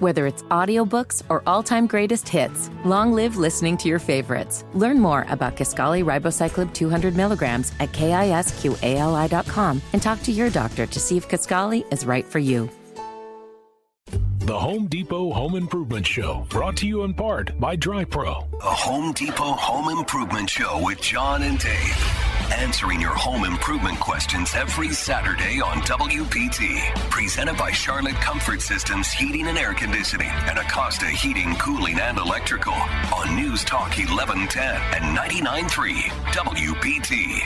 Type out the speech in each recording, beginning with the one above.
Whether it's audiobooks or all-time greatest hits, long live listening to your favorites. Learn more about Kisqali Ribociclib 200 milligrams at KISQALI.com and talk to your doctor to see if Kisqali is right for you. The Home Depot Home Improvement Show, brought to you in part by DryPro. The Home Depot Home Improvement Show with John and Dave. Answering your home improvement questions every Saturday on WPT. Presented by Charlotte Comfort Systems Heating and Air Conditioning and Acosta Heating, Cooling, and Electrical on News Talk 1110 and 99.3 WPT.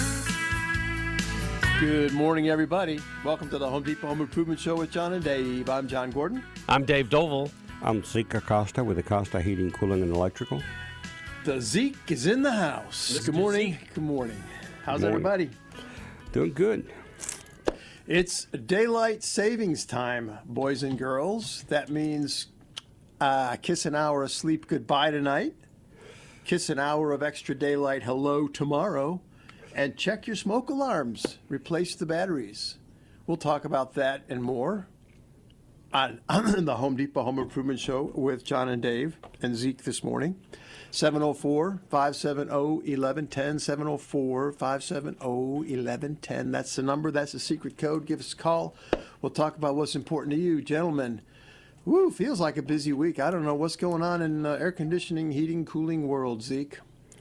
Good morning, everybody. Welcome to the Home Depot Home Improvement Show with John and Dave. I'm John Gordon. I'm Dave Doval. I'm Zeke Acosta with Acosta Heating, Cooling, and Electrical. The Zeke is in the house. Good morning. Good morning. How's everybody? Doing good. It's daylight savings time, boys and girls. That means kiss an hour of sleep goodbye tonight, kiss an hour of extra daylight hello tomorrow, and check your smoke alarms. Replace the batteries. We'll talk about that and more on the Home Depot Home Improvement Show with John and Dave and Zeke this morning. 704-570-1110, 704-570-1110. That's the number. That's the secret code. Give us a call. We'll talk about what's important to you. Gentlemen, woo, feels like a busy week. I don't know what's going on in air conditioning, heating, cooling world, Zeke.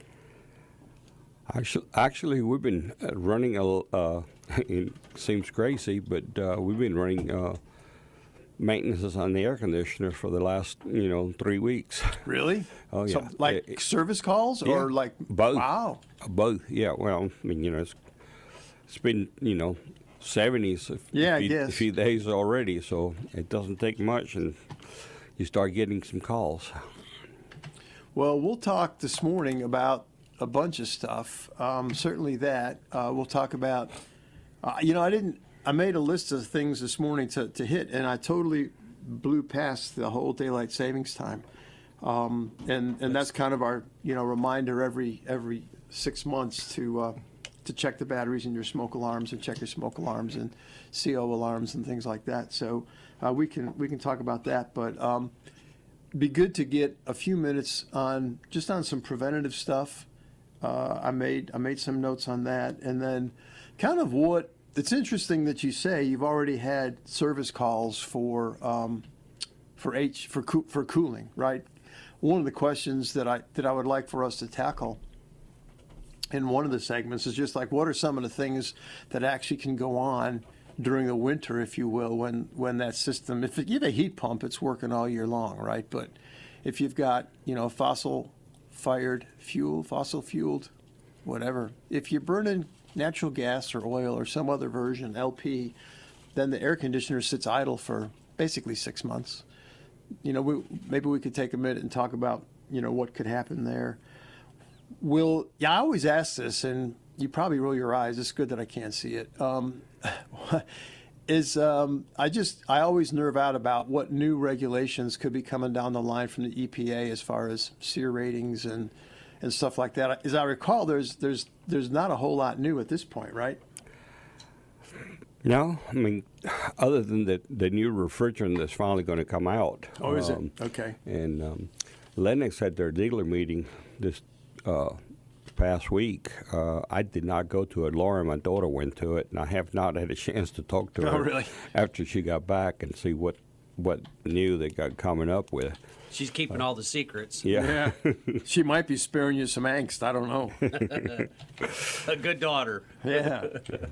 Actually, we've been running, it seems crazy, but we've been running maintenance on the air conditioner for the last 3 weeks. Really? Oh yeah. So, service calls or like both? Wow. Both. Yeah. Well, I mean, it's been 70s a few days already, so it doesn't take much, and you start getting some calls. Well, we'll talk this morning about a bunch of stuff. Certainly that. We'll talk about. I made a list of things this morning to hit, and I totally blew past the whole daylight savings time. And that's kind of our reminder every 6 months to check the batteries in your smoke alarms and check your smoke alarms and CO alarms and things like that. So we can talk about that, but be good to get a few minutes on some preventative stuff. I made some notes on that, and then kind of what. It's interesting that you say you've already had service calls for cooling, right? One of the questions that I would like for us to tackle in one of the segments is just like, what are some of the things that actually can go on during the winter, if you will, when that system, if you have a heat pump, it's working all year long, right? But if you've got fossil fueled, whatever, if you're burning natural gas or oil or some other version, LP, then the air conditioner sits idle for basically 6 months. Maybe we could take a minute and talk about, what could happen there. I always ask this, and you probably roll your eyes. It's good that I can't see it. I always nerve out about what new regulations could be coming down the line from the EPA as far as SEER ratings and stuff like that. As I recall, there's not a whole lot new at this point, right? No, I mean, other than the new refrigerant that's finally going to come out. Oh, is it? Okay. And Lennox had their dealer meeting this past week. I did not go to it. Laura, my daughter, went to it, and I have not had a chance to talk to her really? After she got back and see what new they got coming up with. She's keeping all the secrets. Yeah. She might be sparing you some angst. I don't know. A good daughter. Yeah.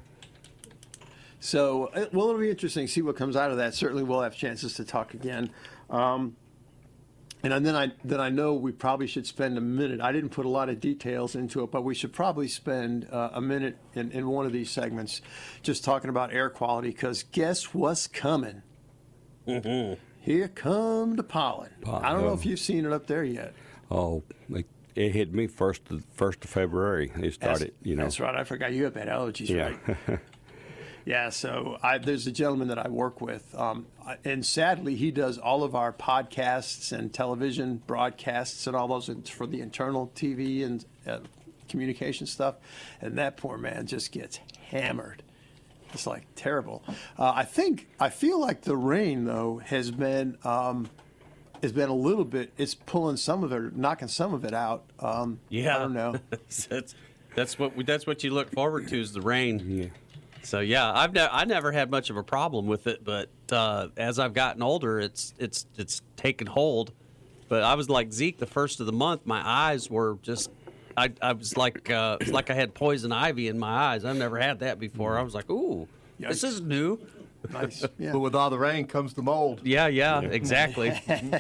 So, it'll be interesting to see what comes out of that. Certainly we'll have chances to talk again. And then I know we probably should spend a minute. I didn't put a lot of details into it, but we should probably spend a minute in one of these segments just talking about air quality, because guess what's coming? Mm-hmm. Here come the pollen. I don't know if you've seen it up there yet. Oh, it hit me first of February. It started, That's right. I forgot you have bad allergies, yeah. Right? Yeah, so there's a gentleman that I work with, and sadly, he does all of our podcasts and television broadcasts and all those for the internal TV and communication stuff, and that poor man just gets hammered It's like terrible. I feel like the rain though has been a little bit. It's pulling some of it, knocking some of it out. Yeah, I don't know. that's what you look forward to is the rain. Yeah. So yeah, I never had much of a problem with it, but as I've gotten older, it's taken hold. But I was like Zeke the first of the month. My eyes were just. I was like it's like I had poison ivy in my eyes. I've never had that before. I was like, ooh, this is new. Nice. Yeah. But with all the rain comes the mold. Yeah, exactly.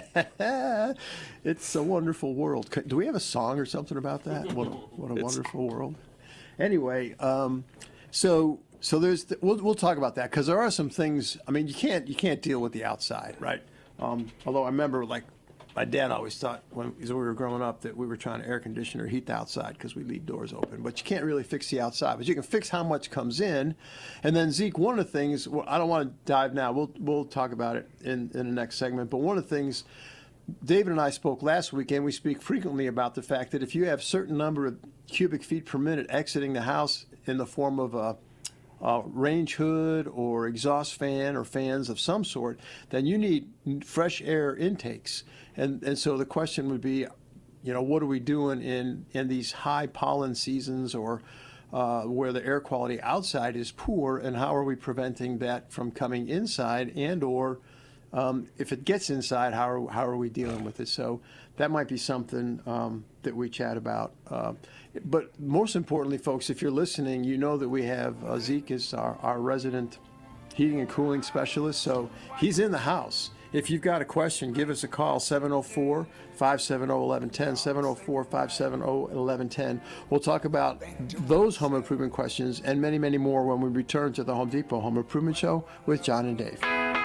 It's a wonderful world. Do we have a song or something about that? What a wonderful world. Anyway, so there's we'll talk about that because there are some things. I mean, you can't deal with the outside, right? Although I remember like. My dad always thought when we were growing up that we were trying to air condition or heat the outside because we leave doors open. But you can't really fix the outside. But you can fix how much comes in. And then, Zeke, one of the things, I don't want to dive now. We'll talk about it in the next segment. But one of the things, David and I spoke last week, and we speak frequently about the fact that if you have a certain number of cubic feet per minute exiting the house in the form of a range hood or exhaust fan or fans of some sort, then you need fresh air intakes. And so the question would be, what are we doing in these high pollen seasons or where the air quality outside is poor, and how are we preventing that from coming inside, and or if it gets inside, how are we dealing with it? So that might be something that we chat about. But most importantly, folks, if you're listening, you know that we have Zeke is our resident heating and cooling specialist, so he's in the house. If you've got a question, give us a call, 704-570-1110, 704-570-1110. We'll talk about those home improvement questions and many, many more when we return to the Home Depot Home Improvement Show with John and Dave.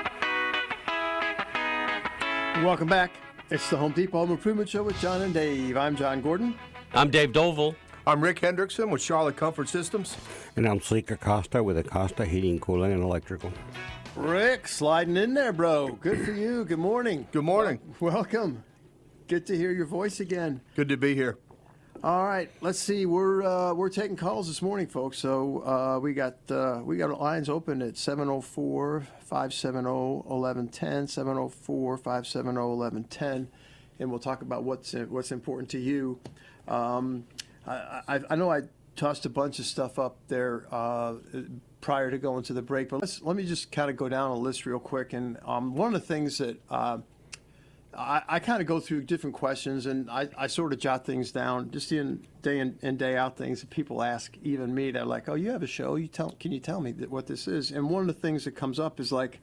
Welcome back. It's the Home Depot Home Improvement Show with John and Dave. I'm John Gordon. I'm Dave Dovell. I'm Rick Hendrickson with Charlotte Comfort Systems. And I'm Zeke Acosta with Acosta Heating, Cooling, and Electrical. Rick, sliding in there, bro. Good for you. Good morning. Good morning. Welcome. Good to hear your voice again. Good to be here. All right, let's see. We're taking calls this morning, folks. So we got lines open at 704-570-1110, 704-570-1110, and we'll talk about what's important to you. I know I tossed a bunch of stuff up there prior to going to the break, but let me just kind of go down a list real quick. And one of the things that I kind of go through different questions, and I sort of jot things down, just in day in day out things that people ask, even me. They're like, "Oh, you have a show? Can you tell me what this is?" And one of the things that comes up is like,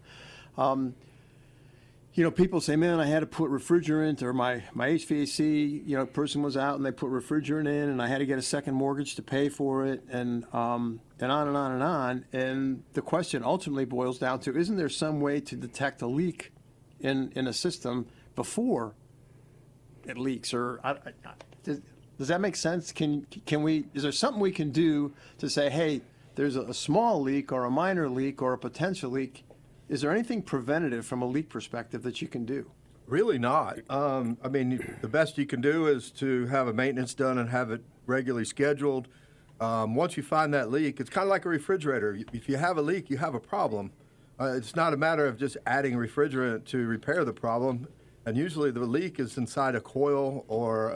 people say, "Man, I had to put refrigerant, or my HVAC, person was out and they put refrigerant in, and I had to get a second mortgage to pay for it," and on and on and on. And the question ultimately boils down to: isn't there some way to detect a leak in a system before it leaks? Or does that make sense? Can we? Is there something we can do to say, hey, there's a small leak or a minor leak or a potential leak? Is there anything preventative from a leak perspective that you can do? Really not. The best you can do is to have a maintenance done and have it regularly scheduled. Once you find that leak, it's kind of like a refrigerator. If you have a leak, you have a problem. It's not a matter of just adding refrigerant to repair the problem. And usually the leak is inside a coil or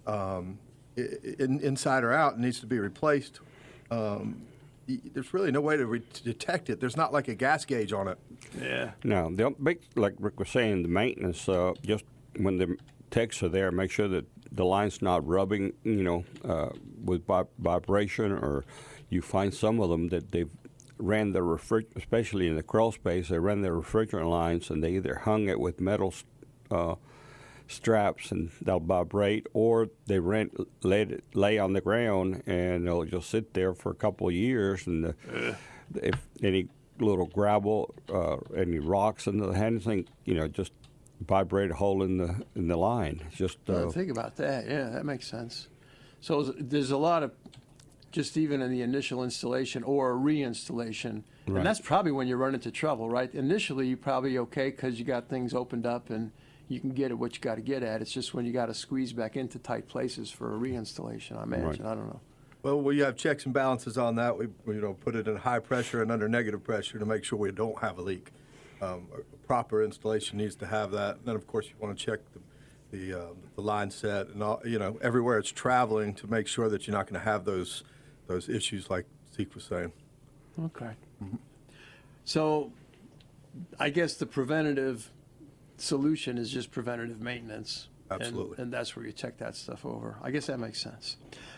inside or out and needs to be replaced. There's really no way to detect it. There's not like a gas gauge on it. Yeah. No, like Rick was saying, the maintenance, just when the techs are there, make sure that the line's not rubbing, with vibration, or you find some of them that they've ran the especially in the crawl space, they ran their refrigerant lines and they either hung it with metal straps and they'll vibrate, or they let it lay on the ground and it'll just sit there for a couple of years, and if any little gravel, any rocks in the anything, just vibrate a hole in the line. Just think about that. Yeah, that makes sense. So there's a lot of, just even in the initial installation or reinstallation, right. And that's probably when you run into trouble, right? Initially, you're probably okay because you got things opened up and you can get at what you got to get at. It's just when you got to squeeze back into tight places for a reinstallation, I imagine. Right. I don't know. Well, we have checks and balances on that. We put it in high pressure and under negative pressure to make sure we don't have a leak. Proper installation needs to have that. And then, of course, you want to check the line set and all, everywhere it's traveling to make sure that you're not going to have those issues like Zeke was saying. Okay. Mm-hmm. So, I guess the preventative solution is just preventative maintenance. Absolutely. And that's where you check that stuff over. I guess that makes sense.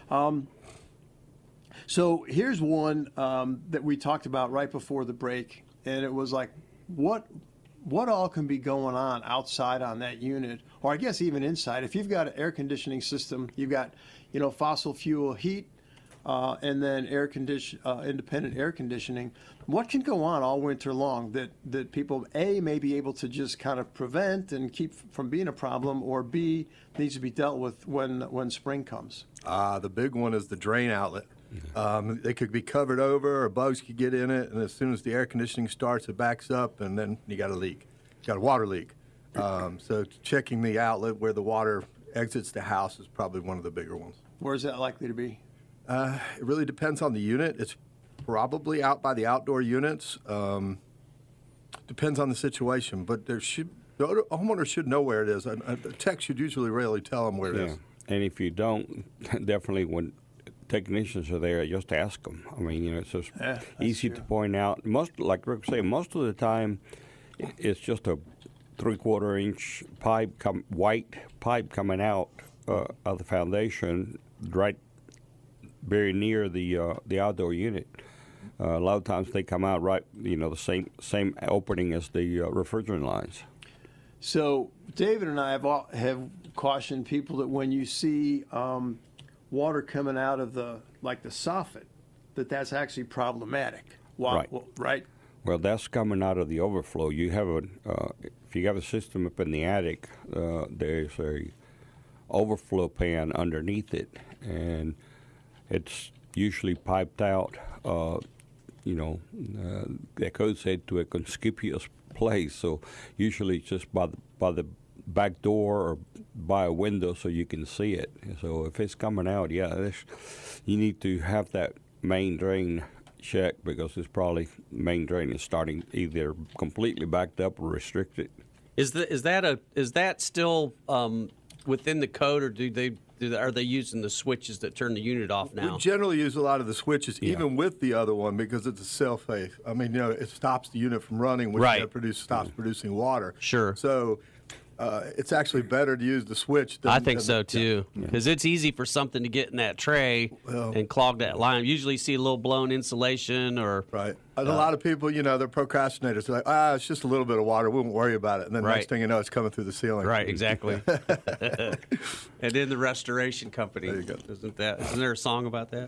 So here's one that we talked about right before the break, and it was like, what all can be going on outside on that unit, or I guess even inside? If you've got an air conditioning system, you've got, fossil fuel heat, and then independent air conditioning. What can go on all winter long that people, A, may be able to just kind of prevent and keep from being a problem, or B, needs to be dealt with when spring comes? The big one is the drain outlet. They could be covered over, or bugs could get in it, and as soon as the air conditioning starts, it backs up, and then you got a leak. You got a water leak. So checking the outlet where the water exits the house is probably one of the bigger ones. Where is that likely to be? It really depends on the unit. It's probably out by the outdoor units. Depends on the situation, but the homeowner should know where it is. A tech should usually really tell them where it is. And if you don't, definitely when technicians are there, just ask them. I mean, it's just easy to point out. Like Rick said, most of the time, it's just a 3/4 inch pipe, white pipe coming out of the foundation, right very near the outdoor unit. A lot of times they come out right, the same opening as the refrigerant lines. So David and I have cautioned people that when you see water coming out of the soffit, that's actually problematic. Right. Right. Well, that's coming out of the overflow. You have if you have a system up in the attic, there's a overflow pan underneath it, and it's usually piped out. That code said to a conspicuous place. So usually it's just by the back door or by a window so you can see it. So if it's coming out, you need to have that main drain checked, because it's probably main drain is starting either completely backed up or restricted. Is that still within the code, or are they using the switches that turn the unit off now? We generally use a lot of the switches, even with the other one, because it's a self-safe. I mean, it stops the unit from running when it stops producing water. Sure. So it's actually better to use the switch. I think so too, because it's easy for something to get in that tray and clog that line. Usually, you see a little blown insulation or right. And a lot of people, they're procrastinators. They're like, it's just a little bit of water. We won't worry about it. And then next thing you know, it's coming through the ceiling. Right. Exactly. And then the restoration company. There you go. Isn't there a song about that?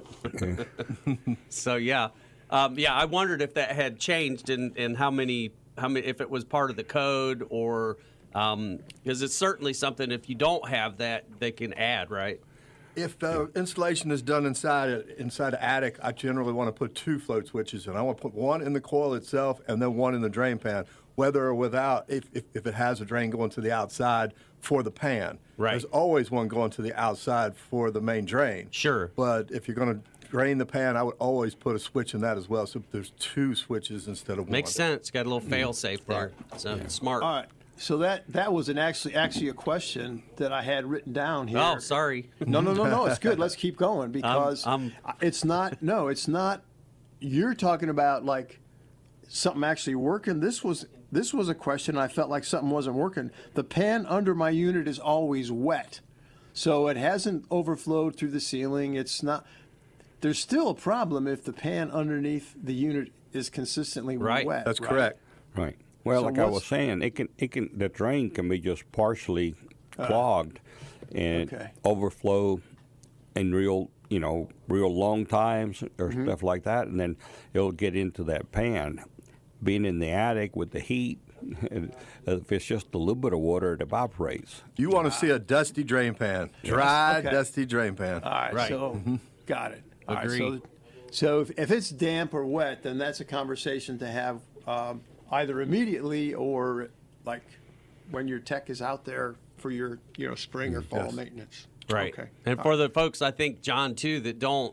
So I wondered if that had changed and how many if it was part of the code or. Because it's certainly something, if you don't have that, they can add, right? If installation is done inside an attic, I generally want to put 2 float switches in. I want to put one in the coil itself and then one in the drain pan, whether or without, if it has a drain going to the outside for the pan. Right. There's always one going to the outside for the main drain. Sure. But if you're going to drain the pan, I would always put a switch in that as well, so there's 2 switches instead of one. Makes sense. Got a little fail-safe there. So it's smart. All right. So that was actually a question that I had written down here. Oh, sorry. No. It's good. Let's keep going because it's not. No, it's not. You're talking about like something actually working. This was a question. I felt like something wasn't working. The pan under my unit is always wet, so it hasn't overflowed through the ceiling. It's not. There's still a problem if the pan underneath the unit is consistently wet. That's correct. Right. Well, So like I was saying, the drain can be just partially clogged and overflow in real long times or stuff like that, and then it'll get into that pan. Being in the attic with the heat, if it's just a little bit of water, it evaporates. You want to see a dusty drain pan, dry, dusty drain pan. All right. So got it. All right, Agreed. so if it's damp or wet, then that's a conversation to have. Either immediately or like when your tech is out there for your spring or fall maintenance. Right. Okay. And for the folks, I think, John, too, that don't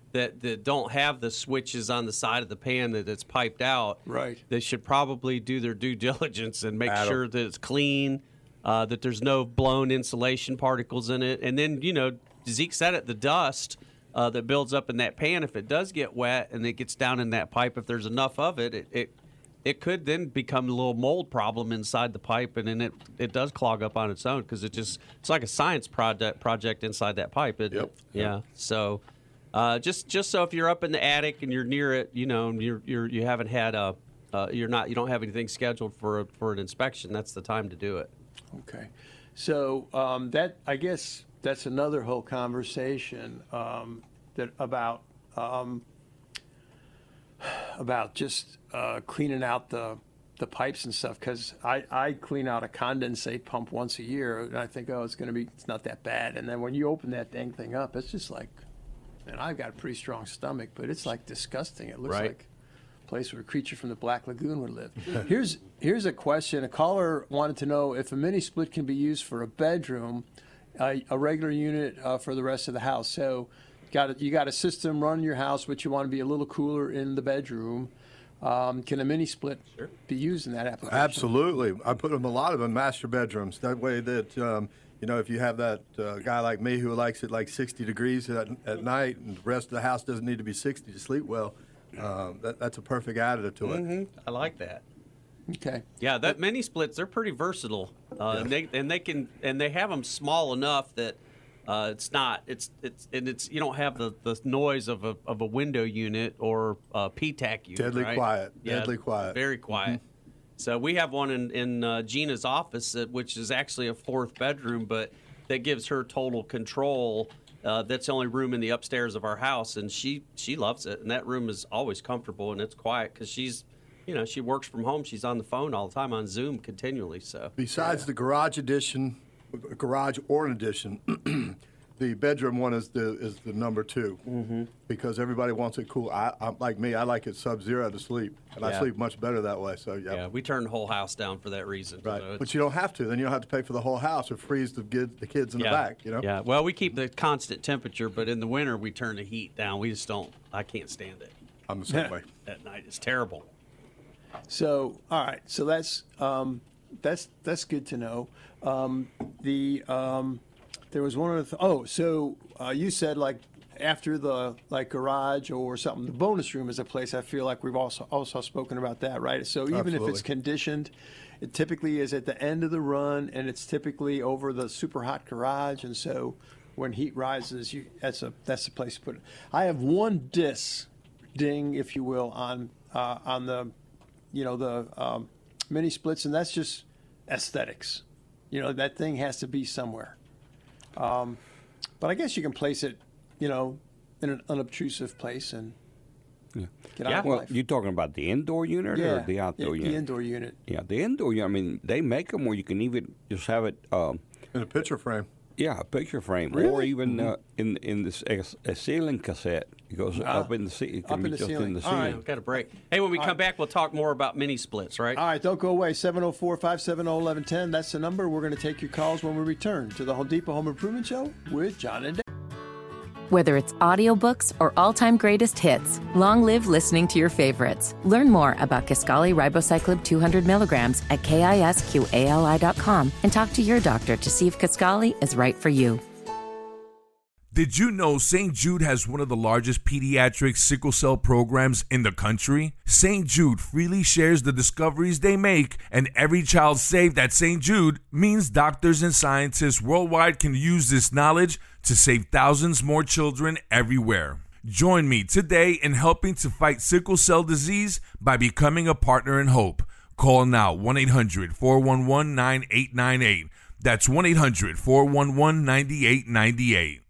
that don't have the switches on the side of the pan that it's piped out, Right. they should probably do their due diligence and make sure that it's clean, that there's no blown insulation particles in it. And then, Zeke said it, the dust that builds up in that pan, if it does get wet and it gets down in that pipe, if there's enough of it, it could then become a little mold problem inside the pipe, and then it does clog up on its own because it's like a science project inside that pipe. Yeah. So just so if you're up in the attic and you're near it, and you haven't had you don't have anything scheduled for an inspection, that's the time to do it. Okay. So that, I guess, that's another whole conversation about just cleaning out the pipes and stuff, because I clean out a condensate pump once a year, and I think, it's not that bad. And then when you open that dang thing up, it's just like, and I've got a pretty strong stomach, but it's like disgusting. It looks like a place where a creature from the Black Lagoon would live. Here's a question. A caller wanted to know if a mini split can be used for a bedroom, a regular unit for the rest of the house. So you got a system running your house, but you want to be a little cooler in the bedroom. Can a mini split be used in that application? Absolutely. I put them a lot of them in master bedrooms. That way that, if you have that guy like me who likes it like 60 degrees at night and the rest of the house doesn't need to be 60 to sleep well, that's a perfect additive to it. Mm-hmm. I like that. Okay. Yeah, that mini splits, they're pretty versatile. And they have them small enough that you don't have the noise of a window unit or a PTAC unit. Deadly right? quiet. Yeah, Deadly quiet. Very quiet. Mm-hmm. So we have one in Gina's office, which is actually a fourth bedroom, but that gives her total control. That's the only room in the upstairs of our house, and she loves it. And that room is always comfortable and it's quiet because she's, she works from home. She's on the phone all the time on Zoom continually. So besides the garage or an addition. The bedroom one is the number 2 because everybody wants it cool. I like me, I like it sub-zero to sleep, and I sleep much better that way. So yeah, we turn the whole house down for that reason. Right, so but you don't have to. Then you don't have to pay for the whole house or freeze the kids in the back. Yeah. Well, we keep the constant temperature, but in the winter we turn the heat down. We just don't. I can't stand it. I'm the same way. At night it's terrible. So all right. So that's good to know. There was one other so you said like after the garage or something, the bonus room is a place I feel like we've also spoken about that, right? So even Absolutely. if it's conditioned, it typically is at the end of the run, and it's typically over the super hot garage, and so when heat rises, that's the place to put it. I have one ding, if you will, on the mini splits, and that's just aesthetics. That thing has to be somewhere. But I guess you can place it, in an unobtrusive place and get on with Well, life. you're talking about the indoor unit or the outdoor unit? The indoor unit. Yeah, the indoor unit. I mean, they make them where you can even just have it. In a picture frame. Yeah, a picture frame, Really? or even in this a ceiling cassette. It goes up in the ceiling. It can up be in the just ceiling. in the All ceiling. right. We've got a break. Hey, when we come back, we'll talk more about mini splits, right? All right, don't go away. 704-570-1110. That's the number. We're going to take your calls when we return to the Home Depot Home Improvement Show with John and Dave. Whether it's audiobooks or all-time greatest hits, long live listening to your favorites. Learn more about Kisqali Ribociclib 200 milligrams at KISQALI.com and talk to your doctor to see if Kisqali is right for you. Did you know St. Jude has one of the largest pediatric sickle cell programs in the country? St. Jude freely shares the discoveries they make, and every child saved at St. Jude means doctors and scientists worldwide can use this knowledge to save thousands more children everywhere. Join me today in helping to fight sickle cell disease by becoming a partner in hope. Call now 1-800-411-9898. That's 1-800-411-9898.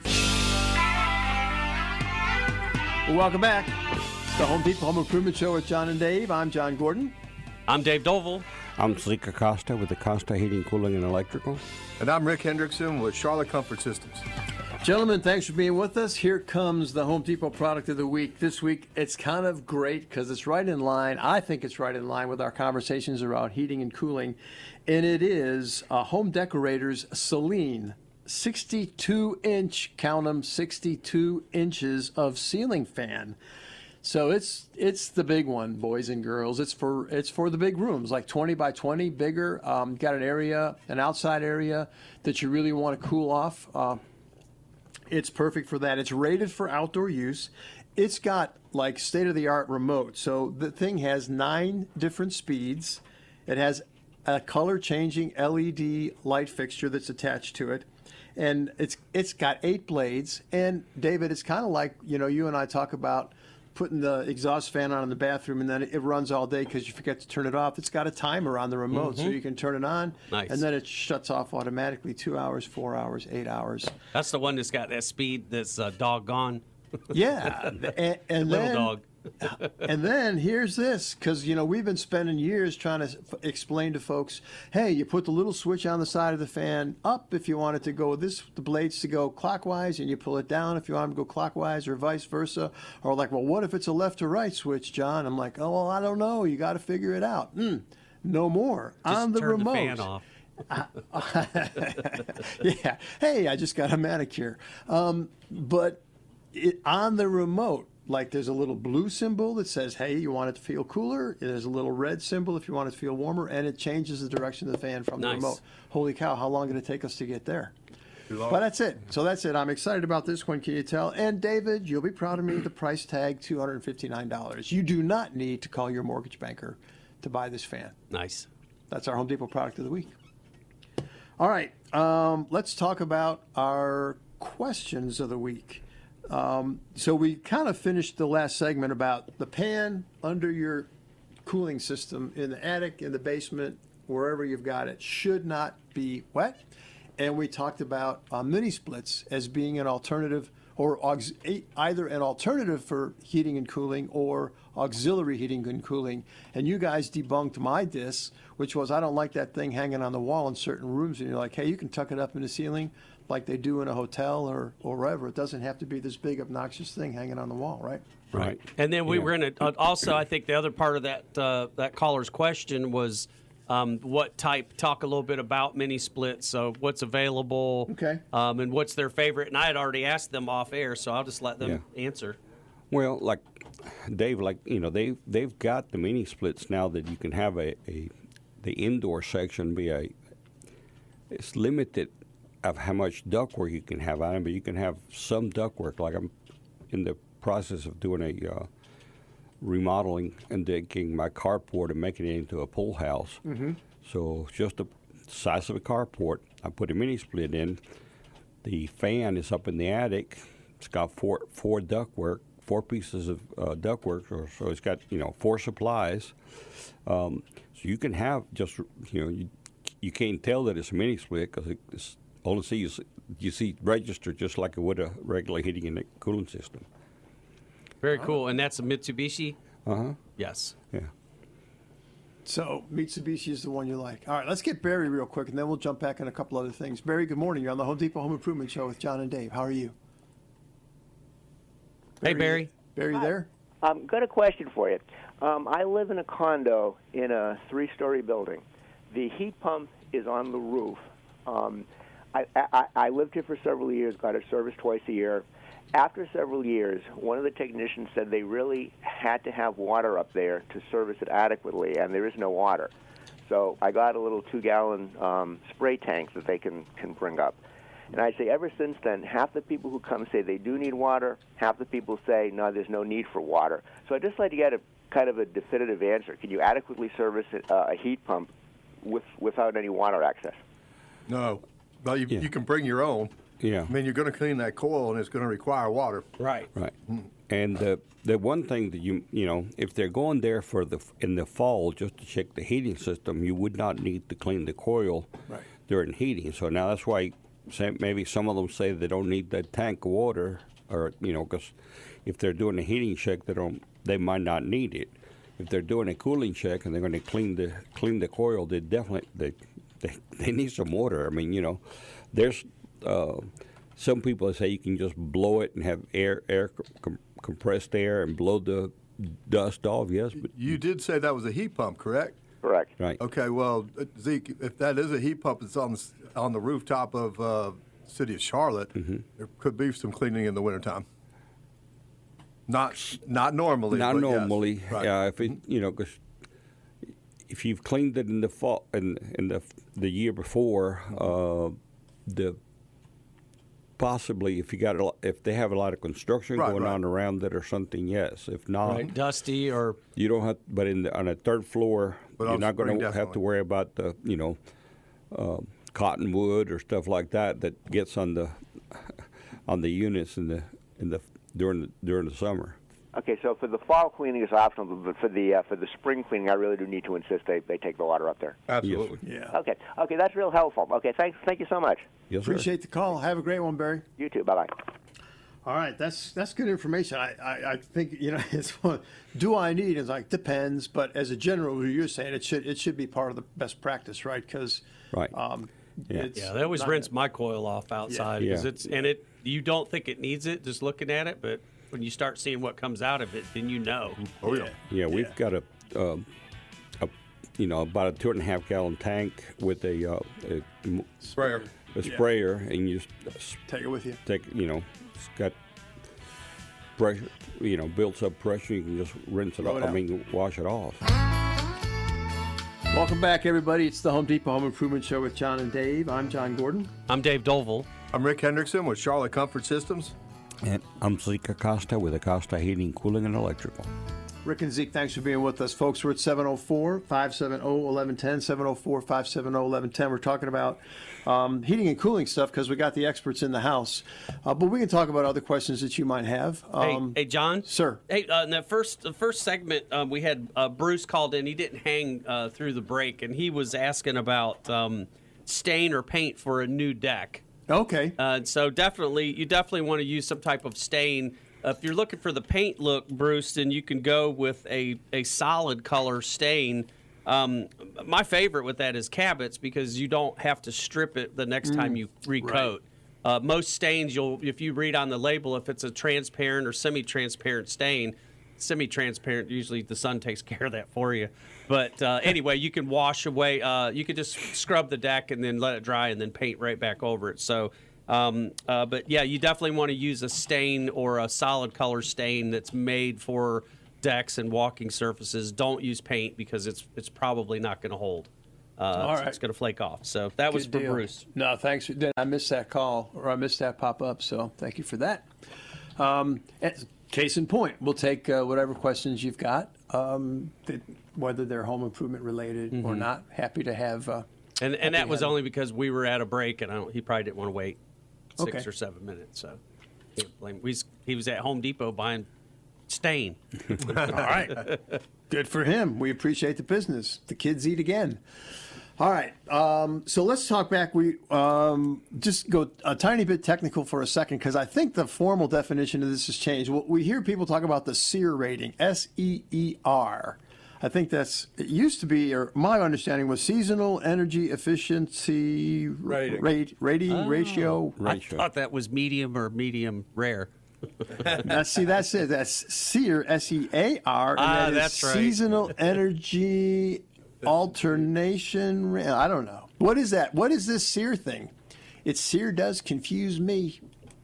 Well, welcome back. It's the Home Depot Home Improvement Show with John and Dave. I'm John Gordon. I'm Dave Dovell. I'm Zeke Acosta with Acosta Heating, Cooling, and Electrical. And I'm Rick Hendrickson with Charlotte Comfort Systems. Gentlemen, thanks for being with us. Here comes the Home Depot product of the week. This week, it's kind of great because it's right in line. I think it's right in line with our conversations around heating and cooling. And it is Home Decorators Celine 62-inch, count them, 62 inches of ceiling fan. So it's the big one, boys and girls. It's for the big rooms, like 20 by 20, bigger. Got an outside area that you really want to cool off. It's perfect for that. It's rated for outdoor use. It's got like state-of-the-art remote. So the thing has 9 different speeds. It has a color-changing LED light fixture that's attached to it. And it's got 8 blades. And David, it's kind of like, you and I talk about putting the exhaust fan on in the bathroom, and then it runs all day because you forget to turn it off. It's got a timer on the remote, so you can turn it on, and then it shuts off automatically. 2 hours, 4 hours, 8 hours. That's the one that's got that speed that's doggone. Yeah, and little then, dog. And then here's this, because we've been spending years trying to explain to folks, hey, you put the little switch on the side of the fan up if you want it to go the blades to go clockwise, and you pull it down if you want them to go clockwise, or vice versa. Or like, well, what if it's a left or right switch, John? I'm like, oh, well, I don't know. You got to figure it out. No more. Just on the turn remote. The fan off. Yeah. Hey, I just got a manicure. But on the remote, like there's a little blue symbol that says, hey, you want it to feel cooler. There's a little red symbol if you want it to feel warmer, and it changes the direction of the fan from the remote. Holy cow, how long did it take us to get there? But that's it. So that's it. I'm excited about this one, can you tell? And David, you'll be proud of me, the price tag, $259. You do not need to call your mortgage banker to buy this fan. Nice. That's our Home Depot product of the week. All right, let's talk about our questions of the week. So we kind of finished the last segment about the pan under your cooling system in the attic, in the basement, wherever you've got it, should not be wet. And we talked about mini splits as being an alternative, or either an alternative for heating and cooling or auxiliary heating and cooling. And you guys debunked my diss, which was I don't like that thing hanging on the wall in certain rooms. And you're like, hey, you can tuck it up in the ceiling like they do in a hotel or wherever. It doesn't have to be this big obnoxious thing hanging on the wall, right? Right. And then we were going to also, I think the other part of that caller's question was what type, talk a little bit about mini splits, so what's available, and what's their favorite. And I had already asked them off air, so I'll just let them answer. Well, like Dave, they've got the mini splits now that you can have the indoor section be it's limited of how much ductwork you can have on it, but you can have some ductwork. Like I'm in the process of doing a remodeling and decking my carport and making it into a pool house. Mm-hmm. So just the size of a carport, I put a mini split in. The fan is up in the attic. It's got four ductwork, 4 pieces of ductwork, so it's got 4 supplies. So you can have just you can't tell that it's a mini split because it's all you see registered just like it would a regular heating and cooling system. Very cool. And that's a Mitsubishi? Uh-huh. Yes. Yeah. So Mitsubishi is the one you like. All right, let's get Barry real quick, and then we'll jump back on a couple other things. Barry, good morning. You're on the Home Depot Home Improvement Show with John and Dave. How are you? Hey, Barry. Barry, you there? Got a question for you. I live in a condo in a 3-story building. The heat pump is on the roof. I lived here for several years, got it serviced twice a year. After several years, one of the technicians said they really had to have water up there to service it adequately, and there is no water. So I got a little 2-gallon spray tank that they can bring up. And I say ever since then, half the people who come say they do need water, half the people say, no, there's no need for water. So I'd just like to get a kind of a definitive answer. Can you adequately service a heat pump without any water access? No. Well, you can bring your own. Yeah. I mean, you're going to clean that coil, and it's going to require water. Right. Right. And the one thing that if they're going there in the fall just to check the heating system, you would not need to clean the coil during heating. So now that's why maybe some of them say they don't need that tank of water, or because if they're doing a heating check, they might not need it. If they're doing a cooling check and they're going to clean the coil, they definitely they need some water. I mean, there's some people say you can just blow it and have compressed air and blow the dust off. Yes, but you did say that was a heat pump, correct? Correct. Right. Okay. Well, Zeke, if that is a heat pump, it's on the rooftop of city of Charlotte, there could be some cleaning in the wintertime. Not normally. Not but normally. Yes. Right. If it, because if you've cleaned it in the fall in the year before, possibly if if they have a lot of construction going on around it or something, yes. If not, dusty or you don't have. But on the third floor, you're not going to have to worry about the cottonwood or stuff like that gets on the units during the summer. Okay, so for the fall cleaning is optional, but for the spring cleaning, I really do need to insist they take the water up there. Absolutely. Yeah. Okay, that's real helpful. Okay, thank you so much. Yes, sir. Appreciate the call. Have a great one, Barry. You too. Bye bye. All right, that's good information. I think it's one. Do I need? It's like depends, but as a general rule, you're saying it should be part of the best practice, right? Because right. They always rinse my coil off outside because you don't think it needs it just looking at it, but when you start seeing what comes out of it, then you know. Oh yeah. Yeah, we've got about a 2.5 gallon tank with a sprayer. A sprayer, and you just take it with you. It's got pressure, builds up pressure. You can just rinse it off. Wash it off. Welcome back, everybody. It's the Home Depot Home Improvement Show with John and Dave. I'm John Gordon. I'm Dave Dolville. I'm Rick Hendrickson with Charlotte Comfort Systems. And I'm Zeke Acosta with Acosta Heating, Cooling, and Electrical. Rick and Zeke, thanks for being with us. Folks, we're at 704-570-1110, 704-570-1110. We're talking about heating and cooling stuff because we got the experts in the house. But we can talk about other questions that you might have. Hey, John? Sir. Hey, in the first segment, we had Bruce called in. He didn't hang through the break, and he was asking about stain or paint for a new deck. Okay. So you definitely want to use some type of stain. If you're looking for the paint look, Bruce, then you can go with a solid color stain. My favorite with that is Cabot's because you don't have to strip it the next time you recoat. Right. Most stains, if you read on the label, if it's a transparent or semi-transparent stain, semi-transparent, usually the sun takes care of that for you. But anyway, you can wash away. You can just scrub the deck and then let it dry and then paint right back over it. So, but yeah, you definitely want to use a stain or a solid color stain that's made for decks and walking surfaces. Don't use paint because it's probably not going to hold. All right. It's going to flake off. So that was for Bruce. No, thanks. I missed that call or I missed that pop up. So thank you for that. Case in point, we'll take whatever questions you've got, whether they're home improvement related or not. Happy to have. And that was only because we were at a break, and he probably didn't want to wait 6 or 7 minutes. So can't blame him. He was at Home Depot buying stain. All right, good for him. We appreciate the business. The kids eat again. All right, so let's talk back. We just go a tiny bit technical for a second because I think the formal definition of this has changed. We hear people talk about the SEER rating, SEER. I think it used to be, or my understanding was seasonal energy efficiency ratio. I thought that was medium or medium rare. That's it. That's SEER, SEAR, and that's right. Seasonal energy alternation. I don't know. What is that? What is this SEER thing? SEER does confuse me.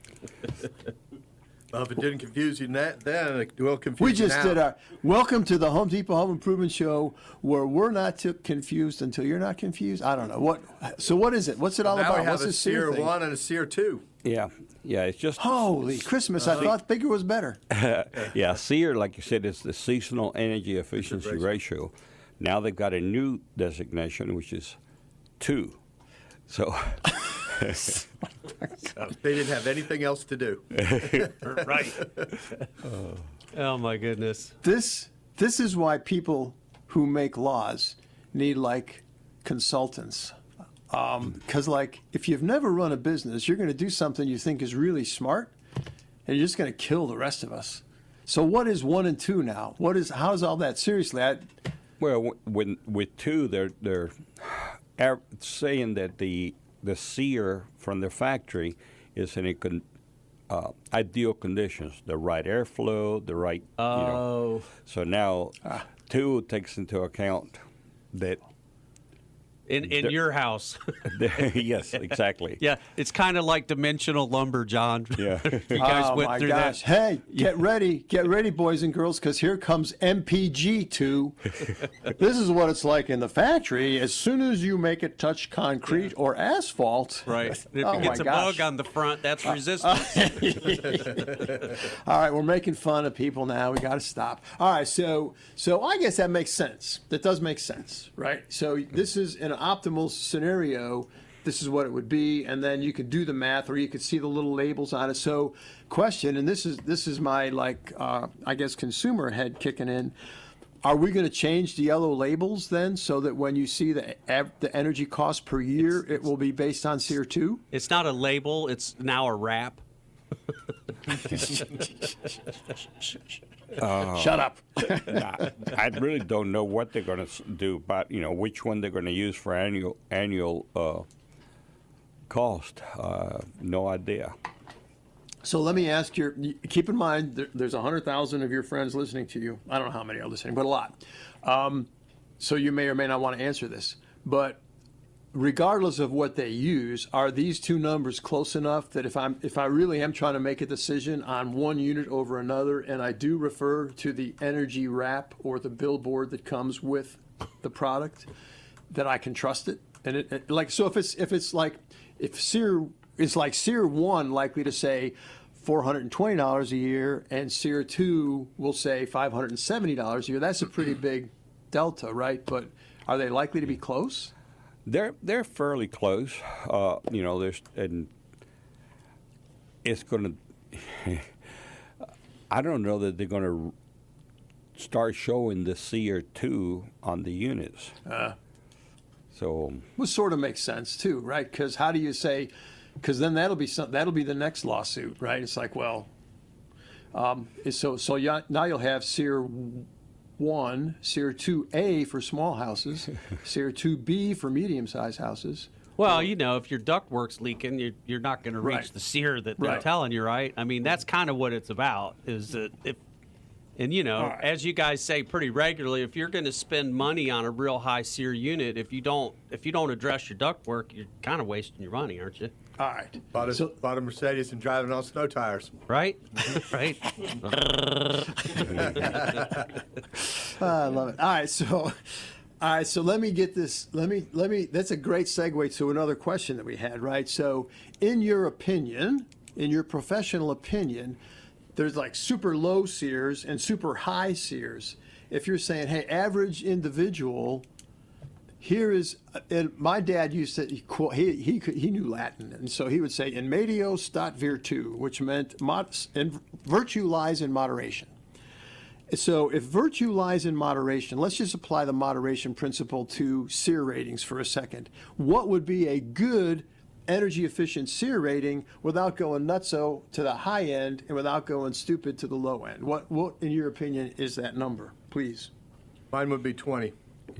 Well, if it didn't confuse you then it will confuse you We just now. did our welcome to the Home Depot Home Improvement Show, where we're not confused until you're not confused. I don't know what. So what is it? What's it all now about? we have What's a this SEER thing? 1 and a SEER 2. Yeah. It's just Holy Christmas! I thought bigger was better. Yeah, SEER, like you said, is the seasonal energy efficiency ratio. Now they've got a new designation, which is 2. So they didn't have anything else to do. Right. Oh my goodness. This is why people who make laws need consultants. Because if you've never run a business, you're going to do something you think is really smart, and you're just going to kill the rest of us. So what is 1 and 2 now? How's all that? Seriously, well, with 2, they're saying that the SEER from the factory is in ideal conditions, the right airflow, the right. So now 2 takes into account that In your house. Yes, exactly. Yeah, it's kind of like dimensional lumber, John. Yeah. You guys Oh went my through gosh! that. Hey, get ready, boys and girls, because here comes MPG2. This is what it's like in the factory. As soon as you make it touch concrete or asphalt, Right. If Oh it gets my a gosh. bug on the front, that's resistance. All right, we're making fun of people now. We got to stop. All right, so I guess that makes sense. That does make sense, right? So this is an optimal scenario. This is what it would be, and then you could do the math, or you could see the little labels on it. So, question, and this is my I guess consumer head kicking in. Are we going to change the yellow labels then, so that when you see the energy cost per year, it will be based on SEER 2? It's not a label, it's now a wrap. Shut up. I really don't know what they're going to do, but which one they're going to use for annual cost. No idea. So let me ask you, keep in mind, there's 100,000 of your friends listening to you. I don't know how many are listening, but a lot. So you may or may not want to answer this. But regardless of what they use, are these two numbers close enough that if I really am trying to make a decision on one unit over another, and I do refer to the energy wrap or the billboard that comes with the product, that I can trust it? And if SEER is like SEER 1 likely to say $420 a year, and SEER 2 will say $570 a year, that's a pretty big delta, right? But are they likely to be close? They're fairly close. And it's going to. I don't know that they're going to start showing the SEER 2 on the units. So. Which sort of makes sense too, right? Because how do you say? Because then that'll be the next lawsuit, right? It's like, well, now you'll have SEER 1, SEER 2A for small houses, SEER 2B for medium-sized houses. Well, if your ductwork's leaking, you're not going to reach the SEER that they're telling you, right? I mean, that's kind of what it's about. Is that as you guys say pretty regularly, if you're going to spend money on a real high SEER unit, if you don't address your ductwork, you're kind of wasting your money, aren't you? All right. Bought a Mercedes and driving on snow tires. Right? Right. I love it. All right, so let me get this. Let me. That's a great segue to another question that we had, right? So, in your opinion, in your professional opinion, there's like super low SEERs and super high SEERs. If you're saying, hey, average individual. Here is, and my dad used to quote. He knew Latin, and so he would say, "In medio stat virtu," which meant virtue lies in moderation. So, if virtue lies in moderation, let's just apply the moderation principle to SEER ratings for a second. What would be a good energy efficient SEER rating without going nutso to the high end and without going stupid to the low end? What in your opinion, is that number, please? Mine would be 20.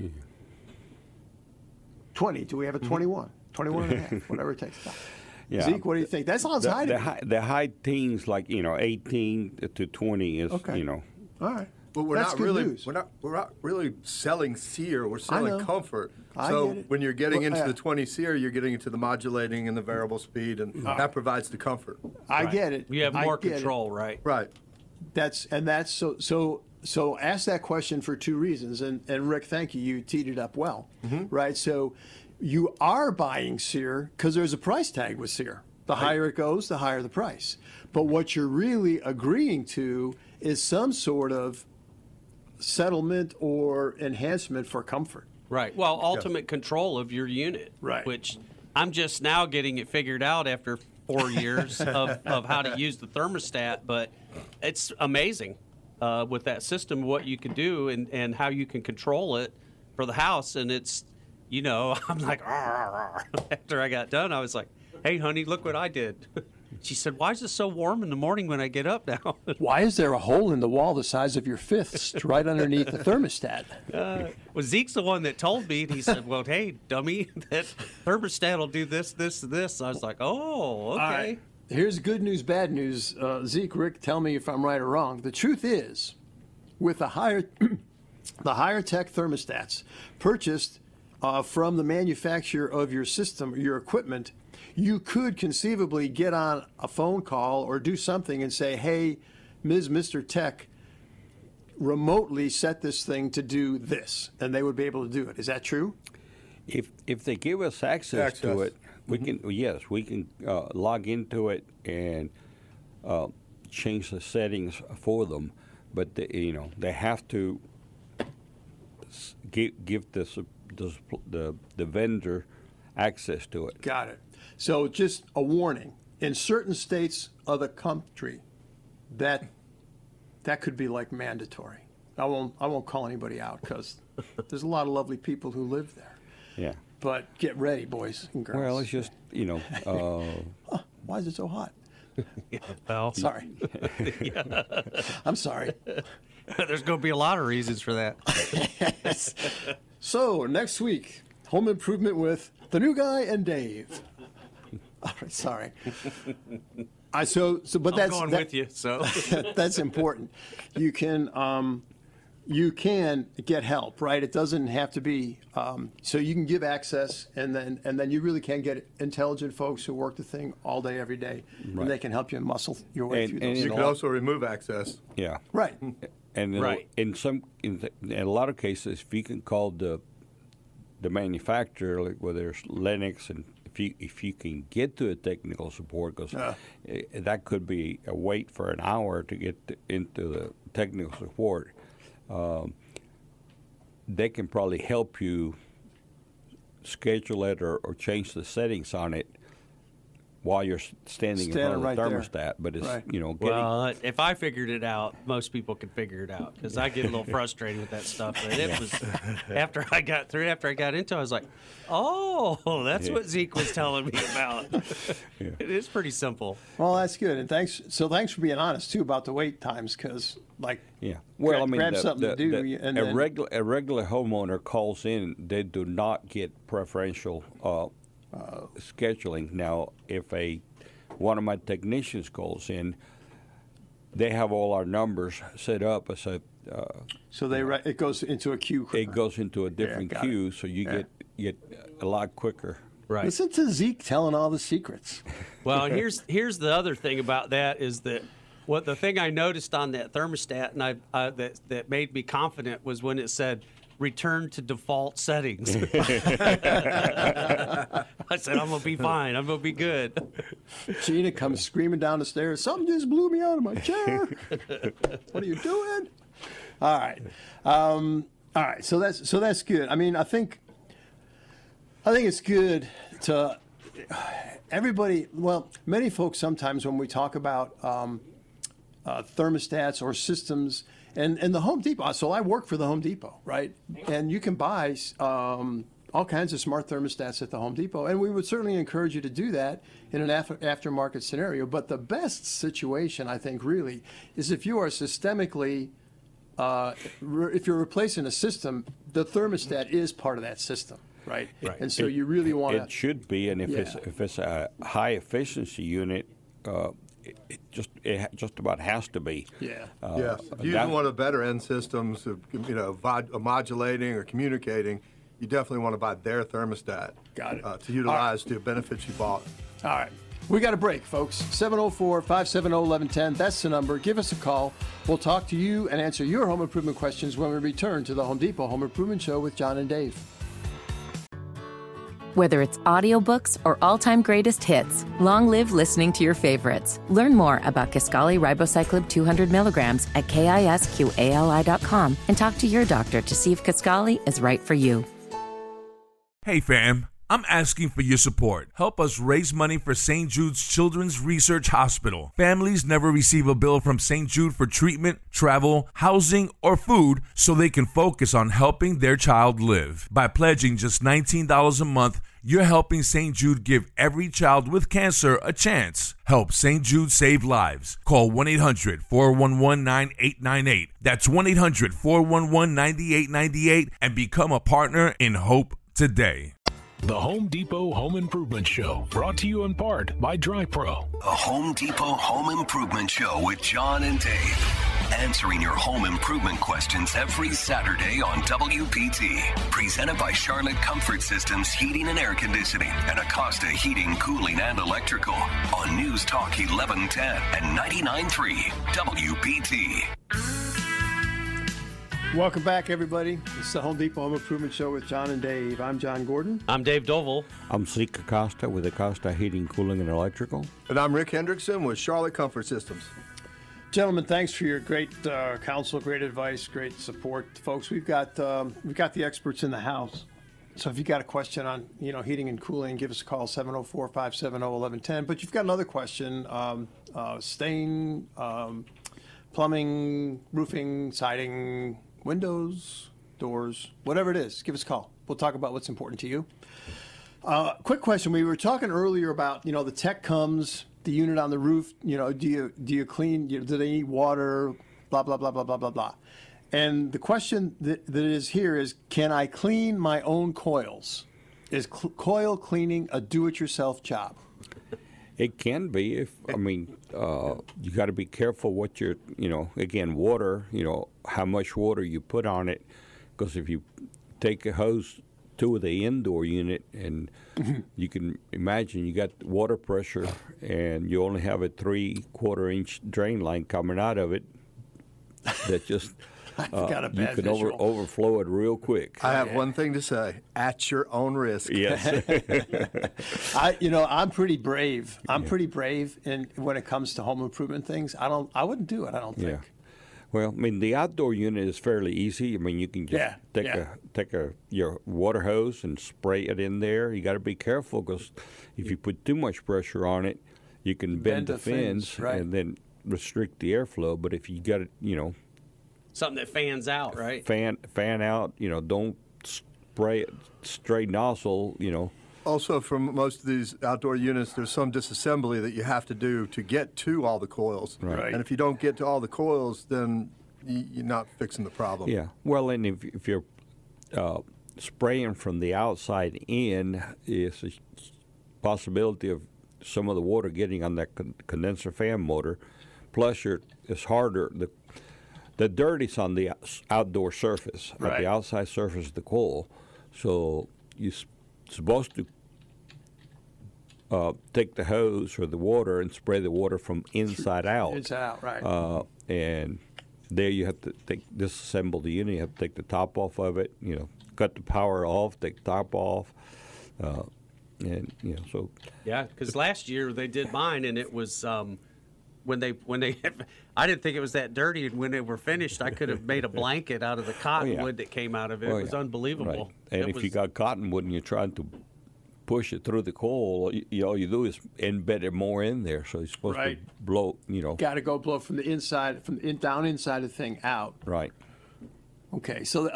20. Do we have a 21? 21 and a half, whatever it takes. Yeah. Zeke, what do you think? That sounds high to me. The high teens, like 18 to 20 is Okay. All right. But we're That's not good really news. we're not really selling SEER. We're selling know. comfort. I So get it. when you're getting Well, into yeah. the 20 SEER, you're getting into the modulating and the variable speed, and that provides the comfort. I get it. You have I more get it. control, right? Right. That's so ask that question for two reasons. And Rick, thank you. You teed it up well. Right. So you are buying SEER because there's a price tag with SEER. The higher it goes, the higher the price. But what you're really agreeing to is some sort of settlement or enhancement for comfort. Right. Well, ultimate control of your unit. Right. Which I'm just now getting it figured out after 4 years of how to use the thermostat. But it's amazing with that system what you can do and how you can control it for the house. And it's, I'm like, after I got done, I was like, hey, honey, look what I did. She said, why is it so warm in the morning when I get up now? Why is there a hole in the wall the size of your fist right underneath the thermostat? Well, Zeke's the one that told me. And he said, well, hey, dummy, that thermostat will do this, this, and this. I was like, oh, okay. All right. Here's good news, bad news. Zeke, Rick, tell me if I'm right or wrong. The truth is, with the higher tech thermostats purchased from the manufacturer of your system, your equipment, you could conceivably get on a phone call or do something and say, hey, Mr. Tech, remotely set this thing to do this, and they would be able to do it. Is that true? If they give us access to it, we can log into it and change the settings for them. But they have to give the vendor access to it. Got it. So just a warning: in certain states of the country, that could be like mandatory. I won't call anybody out because there's a lot of lovely people who live there. Yeah. But get ready, boys and girls. Well, it's just why is it so hot? Well, sorry. I'm sorry. There's going to be a lot of reasons for that. Yes. So next week, home improvement with the new guy and Dave. All right, sorry. But I'm going with you. So that's important. You can get help, right? It doesn't have to be. So you can give access, and then you really can get intelligent folks who work the thing all day, every day, Right. and they can help you muscle your way through those. You can also remove access. Yeah. Right. And Right. in a lot of cases, if you can call the manufacturer, like whether it's Lennox, and if you can get to a technical support, because that could be a wait for an hour to get into the technical support. They can probably help you schedule it or change the settings on it while you're standing in front of the right thermostat. there. But it's, Right. getting... Well, if I figured it out, most people can figure it out because I get a little frustrated with that stuff. But it was after I got into it, I was like, oh, that's what Zeke was telling me about. It is pretty simple. Well, that's good, and thanks for being honest too about the wait times, because grab something to do. And a regular homeowner calls in, they do not get preferential scheduling. Now, if one of my technicians calls in, they have all our numbers set up as a. So it goes into a queue. It goes into a different queue, so you get a lot quicker. Right. Listen to Zeke telling all the secrets. Well, here's the other thing about that is that the thing I noticed on that thermostat and that made me confident was when it said return to default settings. I said, I'm going to be fine. I'm going to be good. Gina comes screaming down the stairs. Something just blew me out of my chair. What are you doing? All right. All right. So that's good. I mean, I think it's good to everybody. Well, many folks sometimes when we talk about thermostats or systems, and the Home Depot. So I work for the Home Depot, right? And you can buy all kinds of smart thermostats at the Home Depot, and we would certainly encourage you to do that in an aftermarket scenario. But the best situation, I think, really, is if you are systemically, if you're replacing a system, the thermostat is part of that system, right? Right. And so you really want to. It should be, and if it's a high efficiency unit. It just about has to be. Yeah. Yes. If you're using one of the better end systems of modulating or communicating, you definitely want to buy their thermostat. Got it. To utilize the benefits you bought. All right. We got a break, folks. 704-570-1110. That's the number. Give us a call. We'll talk to you and answer your home improvement questions when we return to the Home Depot Home Improvement Show with John and Dave. Whether it's audiobooks or all-time greatest hits, long live listening to your favorites. Learn more about Kisqali Ribociclib 200 milligrams at KISQALI.com and talk to your doctor to see if Kisqali is right for you. Hey fam, I'm asking for your support. Help us raise money for St. Jude's Children's Research Hospital. Families never receive a bill from St. Jude for treatment, travel, housing, or food, so they can focus on helping their child live. By pledging just $19 a month, you're helping St. Jude give every child with cancer a chance. Help St. Jude save lives. Call 1-800-411-9898. That's 1-800-411-9898 and become a partner in hope today. The Home Depot Home Improvement Show, brought to you in part by DryPro. The Home Depot Home Improvement Show with John and Dave. answering your home improvement questions every Saturday on WPT. Presented by Charlotte Comfort Systems Heating and Air Conditioning and Acosta Heating, Cooling, and Electrical on News Talk 1110 and 99.3 WPT. Welcome back, everybody. It's the Home Depot Home Improvement Show with John and Dave. I'm John Gordon. I'm Dave Dovell. I'm Zeke Acosta with Acosta Heating, Cooling, and Electrical. And I'm Rick Hendrickson with Charlotte Comfort Systems. Gentlemen, thanks for your great counsel, great advice, great support, folks. We've got the experts in the house. So if you got a question on heating and cooling, give us a call 704-570-1110. But you've got another question: stain, plumbing, roofing, siding, windows, doors, whatever it is. Give us a call. We'll talk about what's important to you. Quick question: we were talking earlier about the tech comes. The unit on the roof, do you clean? Do they need water? Blah blah blah blah blah blah blah. And the question that is here is, can I clean my own coils? Is coil cleaning a do-it-yourself job? It can be. You got to be careful what you're. Again, water. How much water you put on it, because if you take a hose to the indoor unit, and you can imagine you got water pressure and you only have a 3/4-inch drain line coming out of it, that just you can overflow it real quick. I have one thing to say: at your own risk. Yes. I'm pretty brave. Pretty brave when it comes to home improvement things. I wouldn't do it. I don't think. Yeah. Well, the outdoor unit is fairly easy. You can just take your water hose and spray it in there. You got to be careful, because if you put too much pressure on it, you can bend the fins right, and then restrict the airflow. But if you got it, something that fans out, right? Fan out. Don't spray it straight nozzle. Also, for most of these outdoor units, there's some disassembly that you have to do to get to all the coils. Right. And if you don't get to all the coils, then you're not fixing the problem. Yeah. Well, and if you're spraying from the outside in, it's a possibility of some of the water getting on that condenser fan motor. Plus, it's harder. The dirt is on the outdoor surface, right, at the outside surface of the coil. So you're supposed to take the hose or the water and spray the water from inside out. Inside out, right. And there you have to disassemble the unit. You have to take the top off of it. Cut the power off, take the top off, and so. Yeah, because last year they did mine, and it was when they I didn't think it was that dirty, and when they were finished, I could have made a blanket out of the cottonwood that came out of it. It was unbelievable. Right. And if you got cottonwood and you're trying to push it through the coil, all you do is embed it more in there. So you're supposed to blow, Got to go blow from the inside, down inside the thing out. Right. Okay. So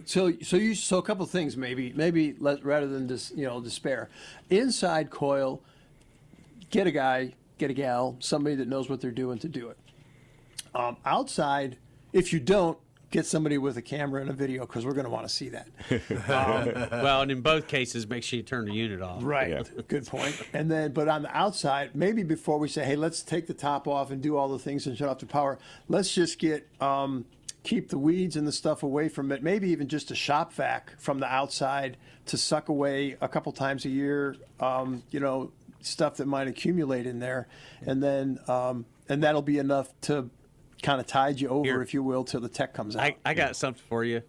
a couple of things maybe rather than despair. Inside coil, get a guy, get a gal, somebody that knows what they're doing to do it. Outside, if you don't, get somebody with a camera and a video, because we're going to want to see that. Well, and in both cases, make sure you turn the unit off. Right. Yeah. Good point. And then, but on the outside, maybe before we say, hey, let's take the top off and do all the things and shut off the power, let's just keep the weeds and the stuff away from it. Maybe even just a shop vac from the outside to suck away a couple times a year, stuff that might accumulate in there. And then, and that'll be enough to kind of tide you over, if you will, till the tech comes out. I got something for you.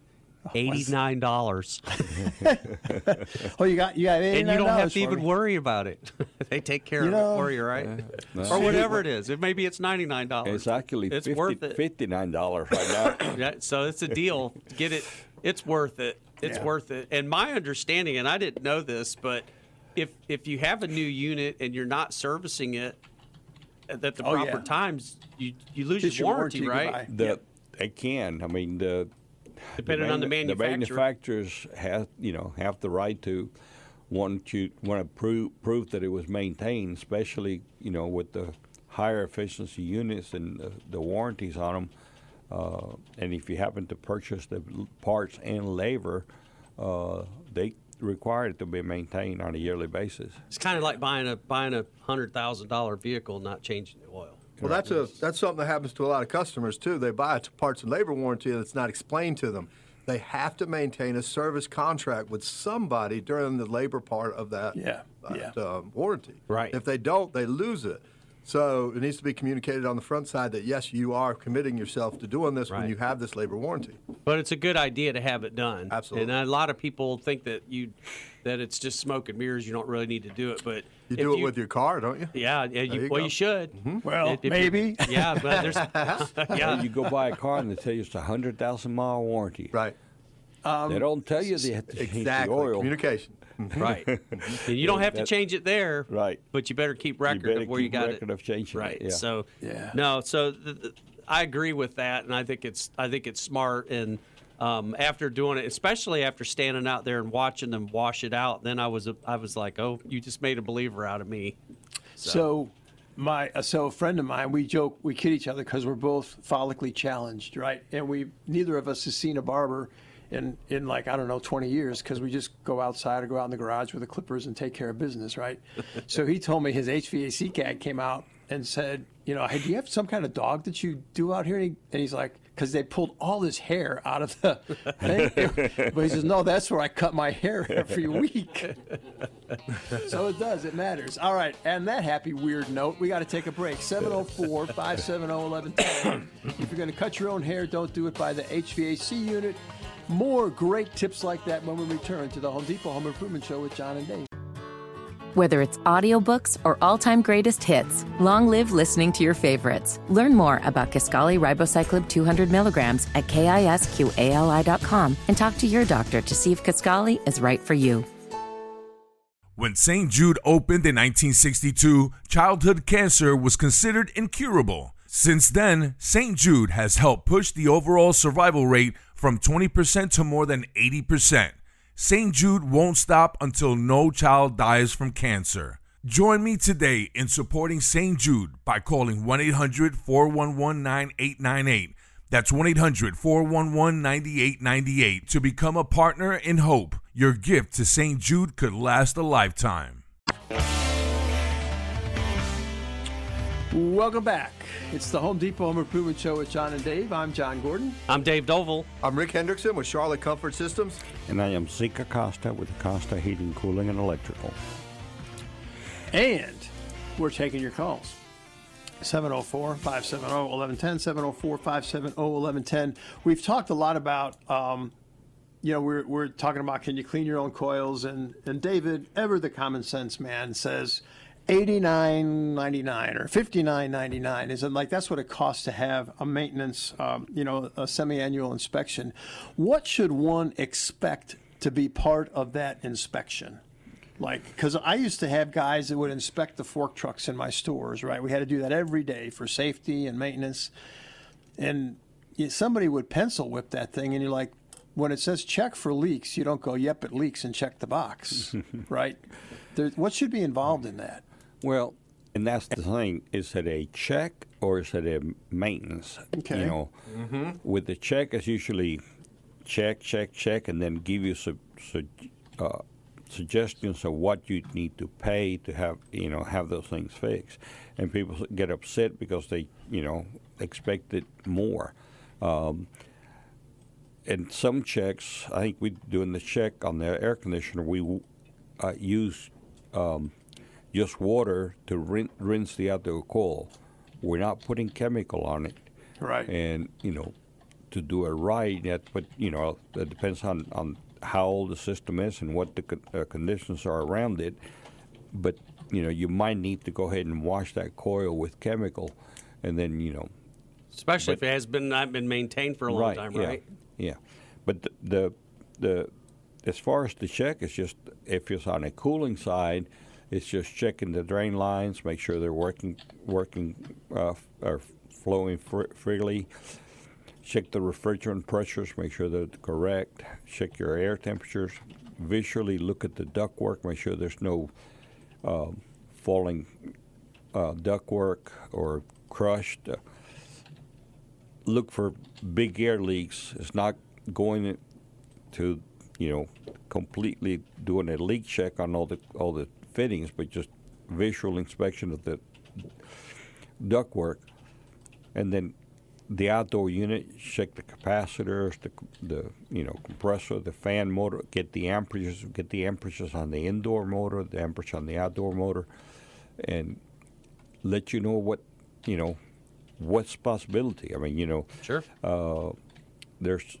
$89. Oh, you got $89. And you don't have to even worry about it. They take care of it for you, right? Or whatever it is. Maybe it's $99. It's actually worth it. $59 right now. Yeah, so it's a deal. Get it. It's worth it. It's worth it. And my understanding, and I didn't know this, but if you have a new unit and you're not servicing it at the proper times, you lose your warranty, right? They can. Depending on the manufacturer. The manufacturers have the right to want to prove that it was maintained, especially with the higher efficiency units and the warranties on them. And if you happen to purchase the parts and labor, they require it to be maintained on a yearly basis. It's kind of like buying a $100,000 vehicle and not changing the oil. Well, that's something that happens to a lot of customers too. They buy a parts and labor warranty that's not explained to them. They have to maintain a service contract with somebody during the labor part of that warranty. Right. If they don't, they lose it. So it needs to be communicated on the front side that, yes, you are committing yourself to doing this when you have this labor warranty. But it's a good idea to have it done. Absolutely. And a lot of people think that it's just smoke and mirrors. You don't really need to do it, but you do it with your car, don't you? Yeah, you should. Mm-hmm. Well, maybe. Yeah, but there's You go buy a car and they tell you it's a 100,000-mile warranty. Right. They don't tell you they have to change the oil. Communication. Right. And you don't have to change it there. Right. But you better keep record of where you got it. Of changing right. It, yeah. So I agree with that, and I think it's smart. And after doing it, especially after standing out there and watching them wash it out, then I was like, oh, you just made a believer out of me. So a friend of mine, we kid each other because we're both follically challenged, right? And neither of us has seen a barber in like, I don't know, 20 years, because we just go outside or go out in the garage with the clippers and take care of business, right? So he told me his HVAC guy came out and said, hey, do you have some kind of dog that you do out here? And he's like, because they pulled all this hair out of the thing. But he says, no, that's where I cut my hair every week. So it does. It matters. All right. And that happy, weird note, we got to take a break. 704-570-1110. If you're going to cut your own hair, don't do it by the HVAC unit. More great tips like that when we return to the Home Depot Home Improvement Show with John and Dave. Whether it's audiobooks or all-time greatest hits, long live listening to your favorites. Learn more about Kisqali Ribociclib 200 milligrams at KISQALI.com and talk to your doctor to see if Kisqali is right for you. When St. Jude opened in 1962, childhood cancer was considered incurable. Since then, St. Jude has helped push the overall survival rate from 20% to more than 80%. St. Jude won't stop until no child dies from cancer. Join me today in supporting St. Jude by calling 1-800-411-9898. That's 1-800-411-9898 to become a partner in hope. Your gift to St. Jude could last a lifetime. Welcome back. It's the Home Depot Home Improvement Show with John and Dave. I'm John Gordon. I'm Dave Doval. I'm Rick Hendrickson with Charlotte Comfort Systems. And I am Zeke Acosta with Acosta Heating, Cooling, and Electrical. And we're taking your calls. 704-570-1110, 704-570-1110. We've talked a lot about, we're talking about, can you clean your own coils? And David, ever the common sense man, says $89.99 or $59.99. Is it like that's what it costs to have a maintenance, a semi-annual inspection? What should one expect to be part of that inspection? Like, because I used to have guys that would inspect the fork trucks in my stores, right? We had to do that every day for safety and maintenance. And somebody would pencil whip that thing, and you're like, when it says check for leaks, you don't go, yep, it leaks, and check the box, right? What should be involved in that? Well, and that's the thing. Is it a check or is it a maintenance? Okay. With the check, it's usually check, and then give you suggestions of what you need to pay to have those things fixed. And people get upset because they, expected more. And some checks, I think we doing the check on the air conditioner, we use just water to rinse the outdoor coil. We're not putting chemical on it. Right. And, to do it right, but, it depends on how old the system is and what the conditions are around it. But, you might need to go ahead and wash that coil with chemical and then, Especially if it has not been maintained for a long time, right? Yeah. But the as far as the check, it's just if it's on a cooling side, it's just checking the drain lines, make sure they're working or flowing freely. Check the refrigerant pressures, make sure they're correct. Check your air temperatures. Visually look at the ductwork, make sure there's no falling ductwork or crushed. Look for big air leaks. It's not going to, completely doing a leak check on all the fittings, but just visual inspection of the ductwork. and then the outdoor unit, check the capacitors, the compressor, the fan motor, get the amperes on the indoor motor, the amperage on the outdoor motor, and let you know what's possibility. I mean, Sure. There's,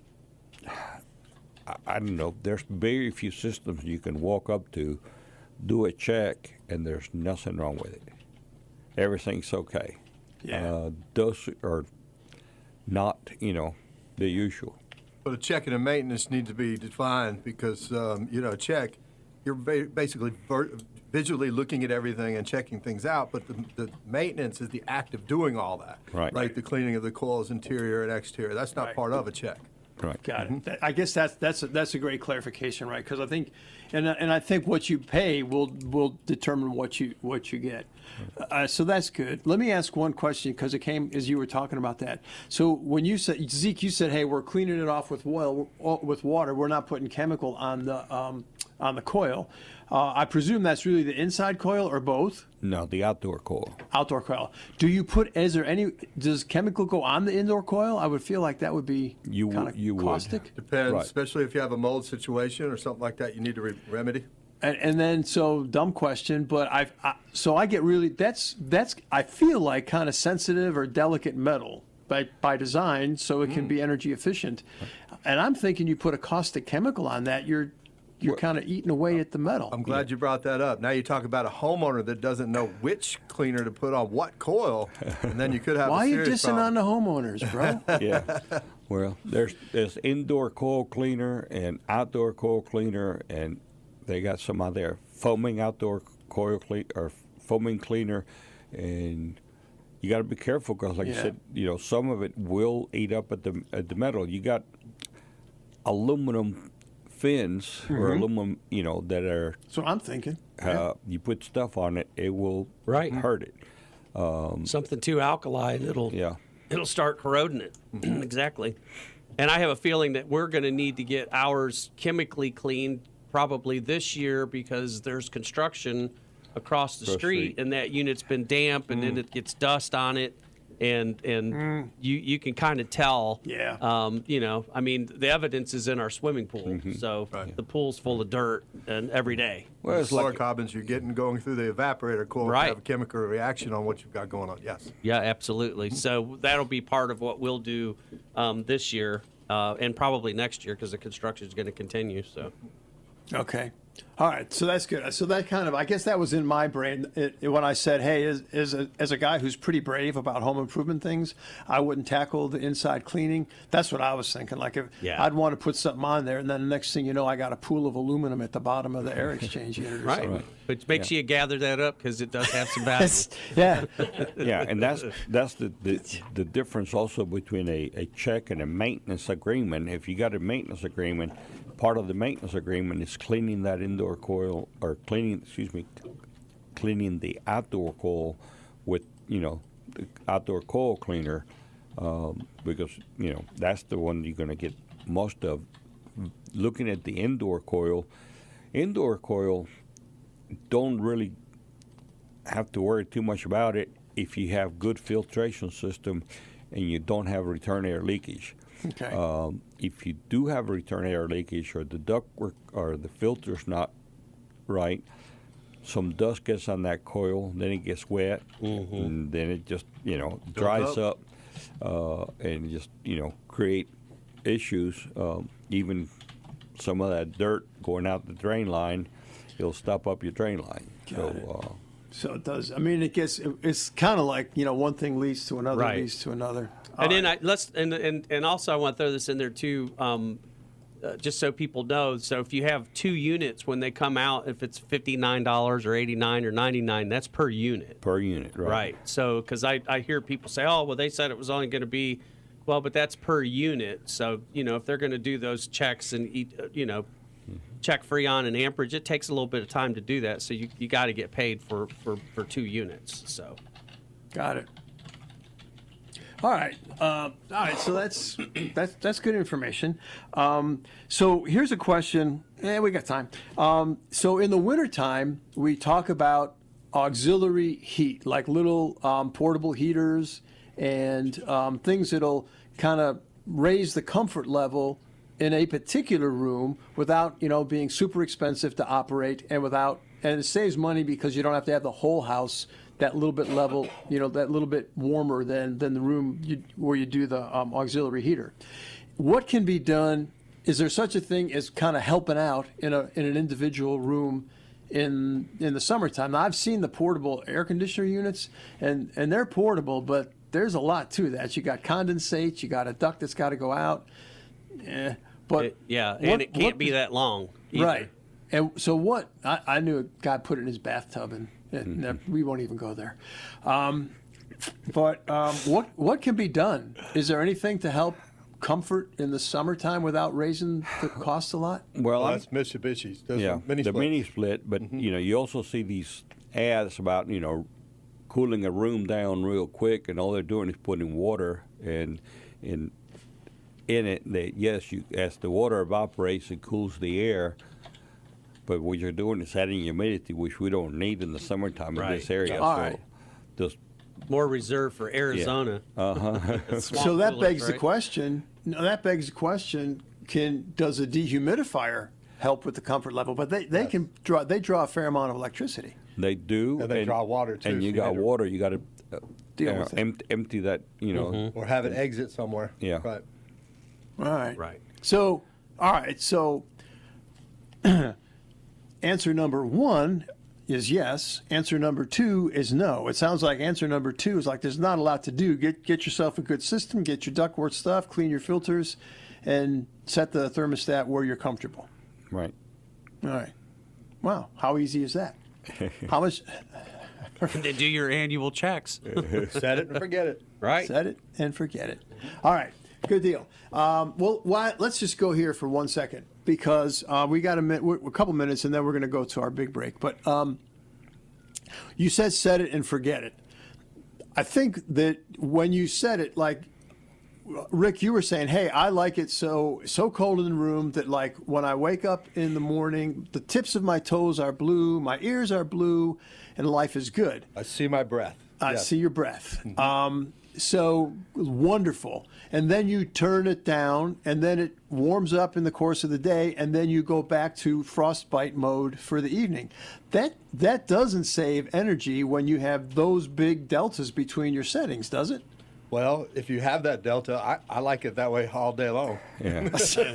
I don't know, there's very few systems you can walk up to, do a check, and there's nothing wrong with it. Everything's okay. Yeah. Those are not, the usual. But a check and a maintenance need to be defined because, a check, you're basically visually looking at everything and checking things out, but the maintenance is the act of doing all that. Right. Like the cleaning of the coils, interior and exterior. That's not part of a check. Right. Got it. I guess that's a great clarification, right? Because I think, and I think what you pay will determine what you get. So that's good. Let me ask one question because it came as you were talking about that. So when you said, Zeke, you said, hey, we're cleaning it off with water. We're not putting chemical on the coil. I presume that's really the inside coil or both? No, the outdoor coil. Outdoor coil. Does chemical go on the indoor coil? I would feel like that would be kind of caustic. Depends, Right. especially if you have a mold situation or something like that you need to remedy. And then, so dumb question, but I get really, that's I feel like kind of sensitive or delicate metal by design, so it can be energy efficient. And I'm thinking you put a caustic chemical on that, you're kind of eating away at the metal. I'm glad you brought that up. Now you talk about a homeowner that doesn't know which cleaner to put on what coil, and then you could have Why a are you serious dissing problem. on the homeowners, bro? Yeah. Well, there's indoor coil cleaner and outdoor coil cleaner, and they got some out there foaming outdoor coil or foaming cleaner, and you got to be careful because, like you said, some of it will eat up at the metal. You got aluminum fins or aluminum, that are. That's what I'm thinking. You put stuff on it, it will hurt it. Something too alkaline, it'll start corroding it. Exactly. And I have a feeling that we're going to need to get ours chemically cleaned probably this year because there's construction across the street and that unit's been damp and then it gets dust on it. And you can kind of tell, I mean, the evidence is in our swimming pool. So the pool's full of dirt and every day. Well, it's fluorocarbons you're getting going through the evaporator coil have a chemical reaction on what you've got going on. Yes. Yeah, absolutely. So that'll be part of what we'll do this year and probably next year because the construction is going to continue. So. Okay. All right, so that's good. So that kind of, I guess that was in my brain when I said, hey, as a guy who's pretty brave about home improvement things, I wouldn't tackle the inside cleaning. That's what I was thinking. Like, I'd want to put something on there, and then the next thing you know, I got a pool of aluminum at the bottom of the air exchange unit or something. But make sure you gather that up because it does have some value. Yeah, and that's the difference also between a check and a maintenance agreement. If you got a maintenance agreement, part of the maintenance agreement is cleaning that indoor coil or cleaning the outdoor coil with the outdoor coil cleaner because that's the one you're going to get most of. Looking at the indoor coil don't really have to worry too much about it if you have good filtration system and you don't have return air leakage. Okay. If you do have return air leakage or the ductwork or the filter's not right, some dust gets on that coil, then it gets wet, and then it just dries up and just create issues. Even some of that dirt going out the drain line, it'll stop up your drain line. So it does. I mean, it's kind of like one thing leads to another, leads to another. And also I want to throw this in there too, just so people know. So if you have two units when they come out, if it's $59 or $89 or $99, that's per unit. Per unit, right? Right. So because I hear people say, oh, well, they said it was only going to be, well, but that's per unit. So if they're going to do those checks and check Freon and amperage, it takes a little bit of time to do that. So you got to get paid for 2 units. So. Got it. All right. So that's good information. So here's a question. We got time. So in the wintertime, we talk about auxiliary heat, like little portable heaters and things that'll kind of raise the comfort level in a particular room without, being super expensive to operate, and it saves money because you don't have to have the whole house that little bit level, that little bit warmer than the room where you do the auxiliary heater. What can be done? Is there such a thing as kind of helping out in an individual room in the summertime? Now, I've seen the portable air conditioner units, and they're portable, but there's a lot to that. You got condensate, you got a duct that's got to go out. But it can't be that long either. Right. And so I knew a guy put it in his bathtub, and we won't even go there. But what can be done? Is there anything to help comfort in the summertime without raising the cost a lot? Well, that's Mitsubishi's. The mini split. But you also see these ads about cooling a room down real quick, and all they're doing is putting water in it. As the water evaporates, it cools the air. But what you're doing is adding humidity, which we don't need in the summertime in this area. All right. Just more reserved for Arizona. Yeah. So that begs the question. Does a dehumidifier help with the comfort level? But they draw a fair amount of electricity. They do. And they draw water too. And you got water. You got to empty that. Or have it exit somewhere. Yeah. Right. All right. Right. So, all right. So, answer number 1 is yes. Answer number 2 is no. It sounds like answer number 2 is like there's not a lot to do. Get yourself a good system, get your ductwork stuff, clean your filters, and set the thermostat where you're comfortable. Right. All right. Wow. How easy is that? How much? They do your annual checks. Set it and forget it. Right. Set it and forget it. All right. Good deal. Let's just go here for 1 second, because we got a couple minutes, and then we're going to go to our big break. But you said set it and forget it. I think that when you said it, like Rick, you were saying, hey, I like it so cold in the room that, like, when I wake up in the morning, the tips of my toes are blue, my ears are blue, and life is good. I see my breath. I see your breath. So wonderful. And then you turn it down, and then it warms up in the course of the day, and then you go back to frostbite mode for the evening. That doesn't save energy when you have those big deltas between your settings, does it? Well, if you have that delta, I like it that way all day long. Yeah.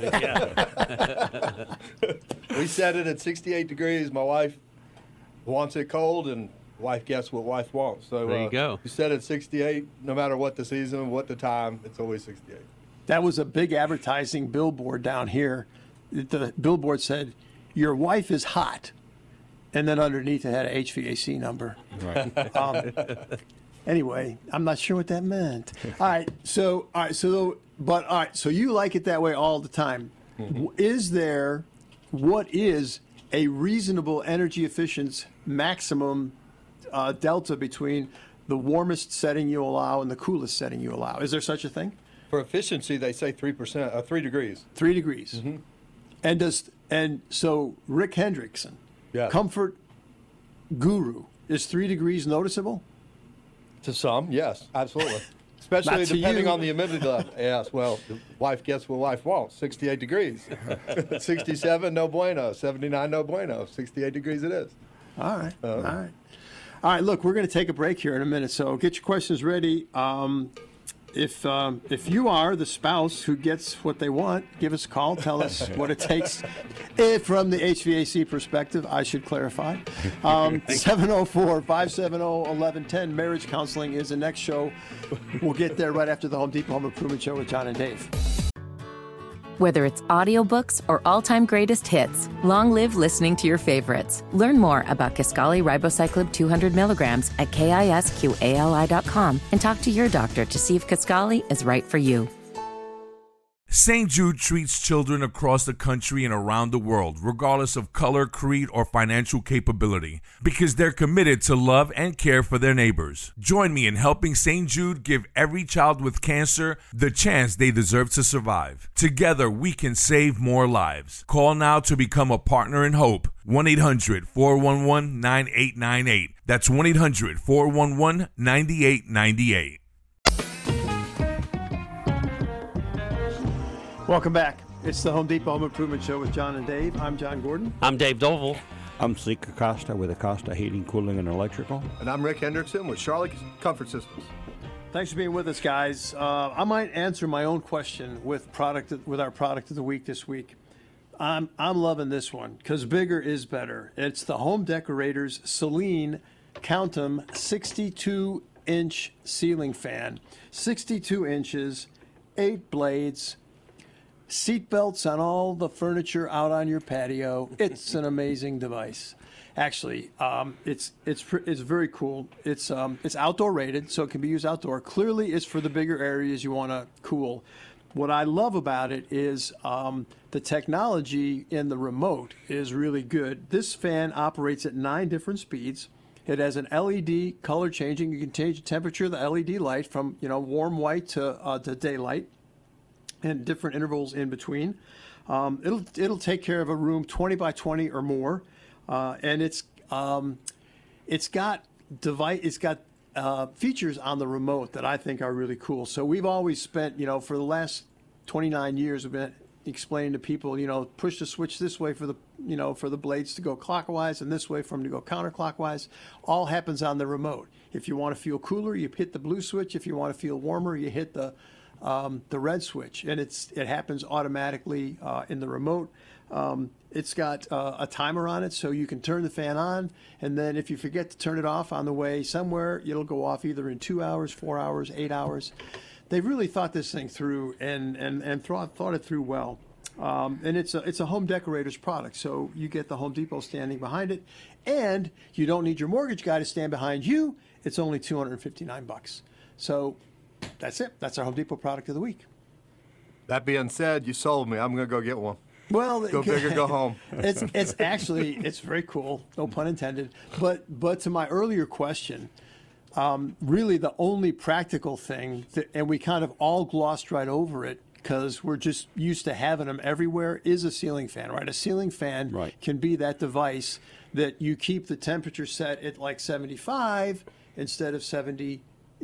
We set it at 68 degrees. My wife wants it cold, and wife guess what wife wants. So there you go. You set it at 68, no matter what the season, what the time, it's always 68. That was a big advertising billboard down here. The billboard said, "Your wife is hot," and then underneath it had an HVAC number. Right. Anyway, I'm not sure what that meant. All right, so you like it that way all the time. Mm-hmm. What is a reasonable energy efficiency maximum delta between the warmest setting you allow and the coolest setting you allow? Is there such a thing? For efficiency, they say 3 degrees. 3 degrees. Mm-hmm. And so Rick Hendrickson, comfort guru, is 3 degrees noticeable? To some, yes, absolutely. Especially depending on the humidity level. Yes, well, the wife gets what wife wants. 68 degrees. 67, no bueno. 79, no bueno. 68 degrees it is. All right. All right, look, we're going to take a break here in a minute, so get your questions ready. If you are the spouse who gets what they want, give us a call. Tell us what it takes. From the HVAC perspective, I should clarify. 704-570-1110. Marriage counseling is the next show. We'll get there right after the Home Depot Home Improvement Show with John and Dave. Whether it's audiobooks or all-time greatest hits, long live listening to your favorites. Learn more about Kisqali Ribociclib 200 milligrams at KISQALI.com and talk to your doctor to see if Kisqali is right for you. St. Jude treats children across the country and around the world, regardless of color, creed, or financial capability, because they're committed to love and care for their neighbors. Join me in helping St. Jude give every child with cancer the chance they deserve to survive. Together, we can save more lives. Call now to become a partner in hope. 1-800-411-9898. That's 1-800-411-9898. Welcome back. It's the Home Depot Home Improvement Show with John and Dave. I'm John Gordon. I'm Dave Doval. I'm Zeke Acosta with Acosta Heating, Cooling, and Electrical. And I'm Rick Hendrickson with Charlotte Comfort Systems. Thanks for being with us, guys. I might answer my own question with our product of the week this week. I'm loving this one because bigger is better. It's the Home Decorators Celine, count 'em, 62-inch ceiling fan. 62 inches, 8 blades, seat belts on all the furniture out on your patio. It's an amazing device. Actually, it's very cool. It's outdoor rated, so it can be used outdoor. Clearly, it's for the bigger areas you want to cool. What I love about it is the technology in the remote is really good. This fan operates at 9 different speeds. It has an LED color changing. You can change the temperature of the LED light from warm white to daylight, and different intervals in between. It'll take care of a room 20 by 20 or more, and it's got features on the remote that I think are really cool. So we've always spent for the last 29 years we've been explaining to people push the switch this way for the blades to go clockwise and this way for them to go counterclockwise. All happens on the remote. If you want to feel cooler, you hit the blue switch. If you want to feel warmer, you hit the red switch, and it happens automatically in the remote. It's got a timer on it, so you can turn the fan on, and then if you forget to turn it off on the way somewhere, it'll go off either in 2 hours, 4 hours, 8 hours. They've really thought this thing through and thought it through well. And it's a home decorator's product, so you get the Home Depot standing behind it, and you don't need your mortgage guy to stand behind you. It's only $259. So that's it. That's our Home Depot product of the week. That being said, you sold me. I'm going to go get one. Well, go big or go home. It's actually very cool. No pun intended. But to my earlier question, really the only practical thing, and we kind of all glossed right over it because we're just used to having them everywhere, is a ceiling fan, right? A ceiling fan can be that device that you keep the temperature set at like 75 instead of 73,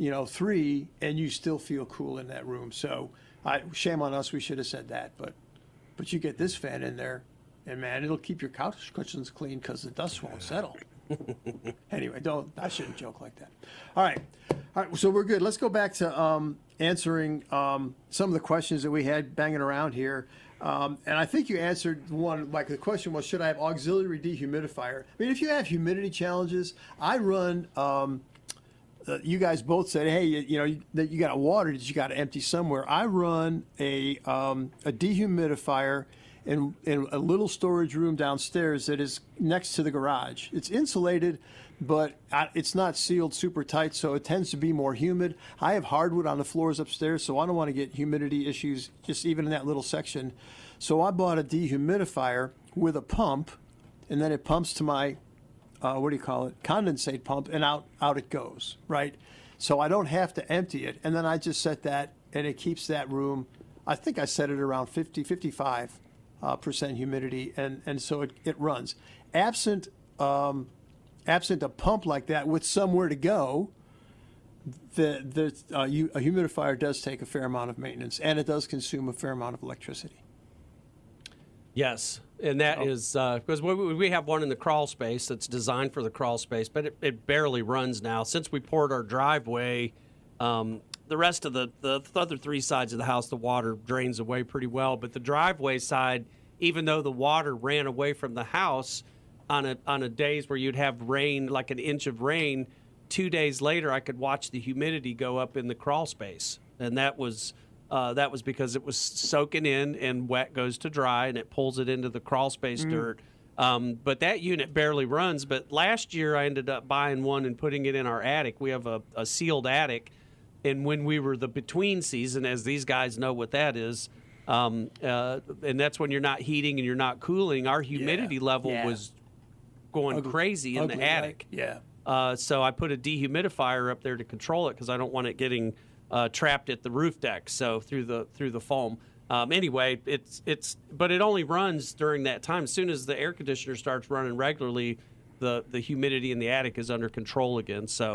and you still feel cool in that room. So shame on us, we should have said that, but you get this fan in there, and man, it'll keep your couch cushions clean because the dust won't settle. Anyway, I shouldn't joke like that. All right, so we're good. Let's go back to answering some of the questions that we had banging around here. And I think you answered one. Like the question was, should I have auxiliary dehumidifier? I mean, if you have humidity challenges, I run. You guys both said, hey, that you got a water that you got to empty somewhere. I run a dehumidifier in a little storage room downstairs that is next to the garage. It's insulated, but it's not sealed super tight, so it tends to be more humid. I have hardwood on the floors upstairs, so I don't want to get humidity issues just even in that little section. So I bought a dehumidifier with a pump, and then it pumps to my condensate pump, and out it goes, right? So I don't have to empty it, and then I just set that, and it keeps that room, I think I set it around 55% humidity, and so it runs. Absent a pump like that with somewhere to go, a humidifier does take a fair amount of maintenance, and it does consume a fair amount of electricity. Yes, and that is because we have one in the crawl space that's designed for the crawl space, but it barely runs now. Since we poured our driveway, the rest of the other 3 sides of the house, the water drains away pretty well. But the driveway side, even though the water ran away from the house on a days where you'd have rain, like an inch of rain, 2 days later I could watch the humidity go up in the crawl space, and that was because it was soaking in, and wet goes to dry, and it pulls it into the crawl space dirt. But that unit barely runs. But last year I ended up buying one and putting it in our attic. We have a sealed attic, and when we were the between season, as these guys know what that is, and that's when you're not heating and you're not cooling, our humidity level was going crazy in the attic. Right? Yeah. So I put a dehumidifier up there to control it because I don't want it getting trapped at the roof deck, so through the foam. Anyway, but it only runs during that time. As soon as the air conditioner starts running regularly, the humidity in the attic is under control again. So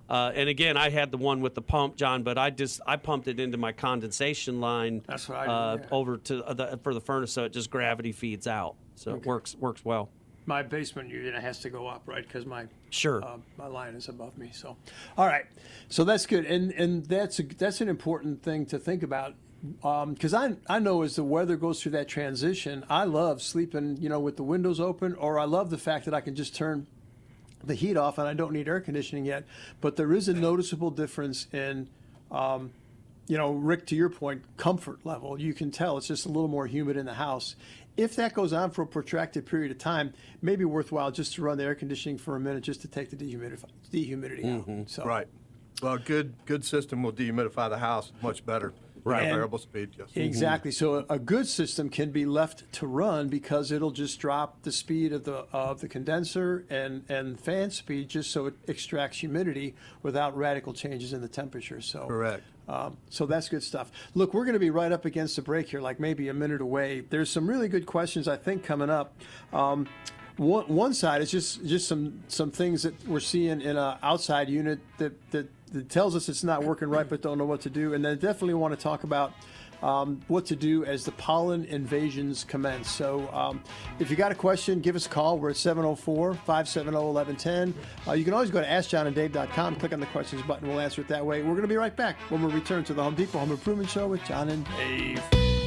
And again, I had the one with the pump, John, but I pumped it into my condensation line. That's what I did, yeah. Over to for the furnace, so it just gravity feeds out. So it works well. My basement unit has to go up, right? Because my my line is above me. So, all right, so that's good, and that's an important thing to think about, because I know as the weather goes through that transition, I love sleeping, with the windows open, or I love the fact that I can just turn the heat off and I don't need air conditioning yet. But there is a noticeable difference in, Rick, to your point, comfort level. You can tell it's just a little more humid in the house. If that goes on for a protracted period of time, maybe worthwhile just to run the air conditioning for a minute just to take the dehumidity out. So. Right. Well, good system will dehumidify the house much better. Right. At variable speed, yes. Exactly. So a good system can be left to run because it'll just drop the speed of the condenser and fan speed just so it extracts humidity without radical changes in the temperature. So correct. So that's good stuff. Look, we're going to be right up against the break here, like maybe a minute away. There's some really good questions, I think, coming up. One side is just some things that we're seeing in an outside unit that tells us it's not working right but don't know what to do. And then definitely want to talk about what to do as the pollen invasions commence. So if you got a question, give us a call. We're at 704-570-1110. You can always go to AskJohnandDave.com, click on the questions button. We'll answer it that way. We're going to be right back when we return to the Home Depot Home Improvement Show with John and Dave.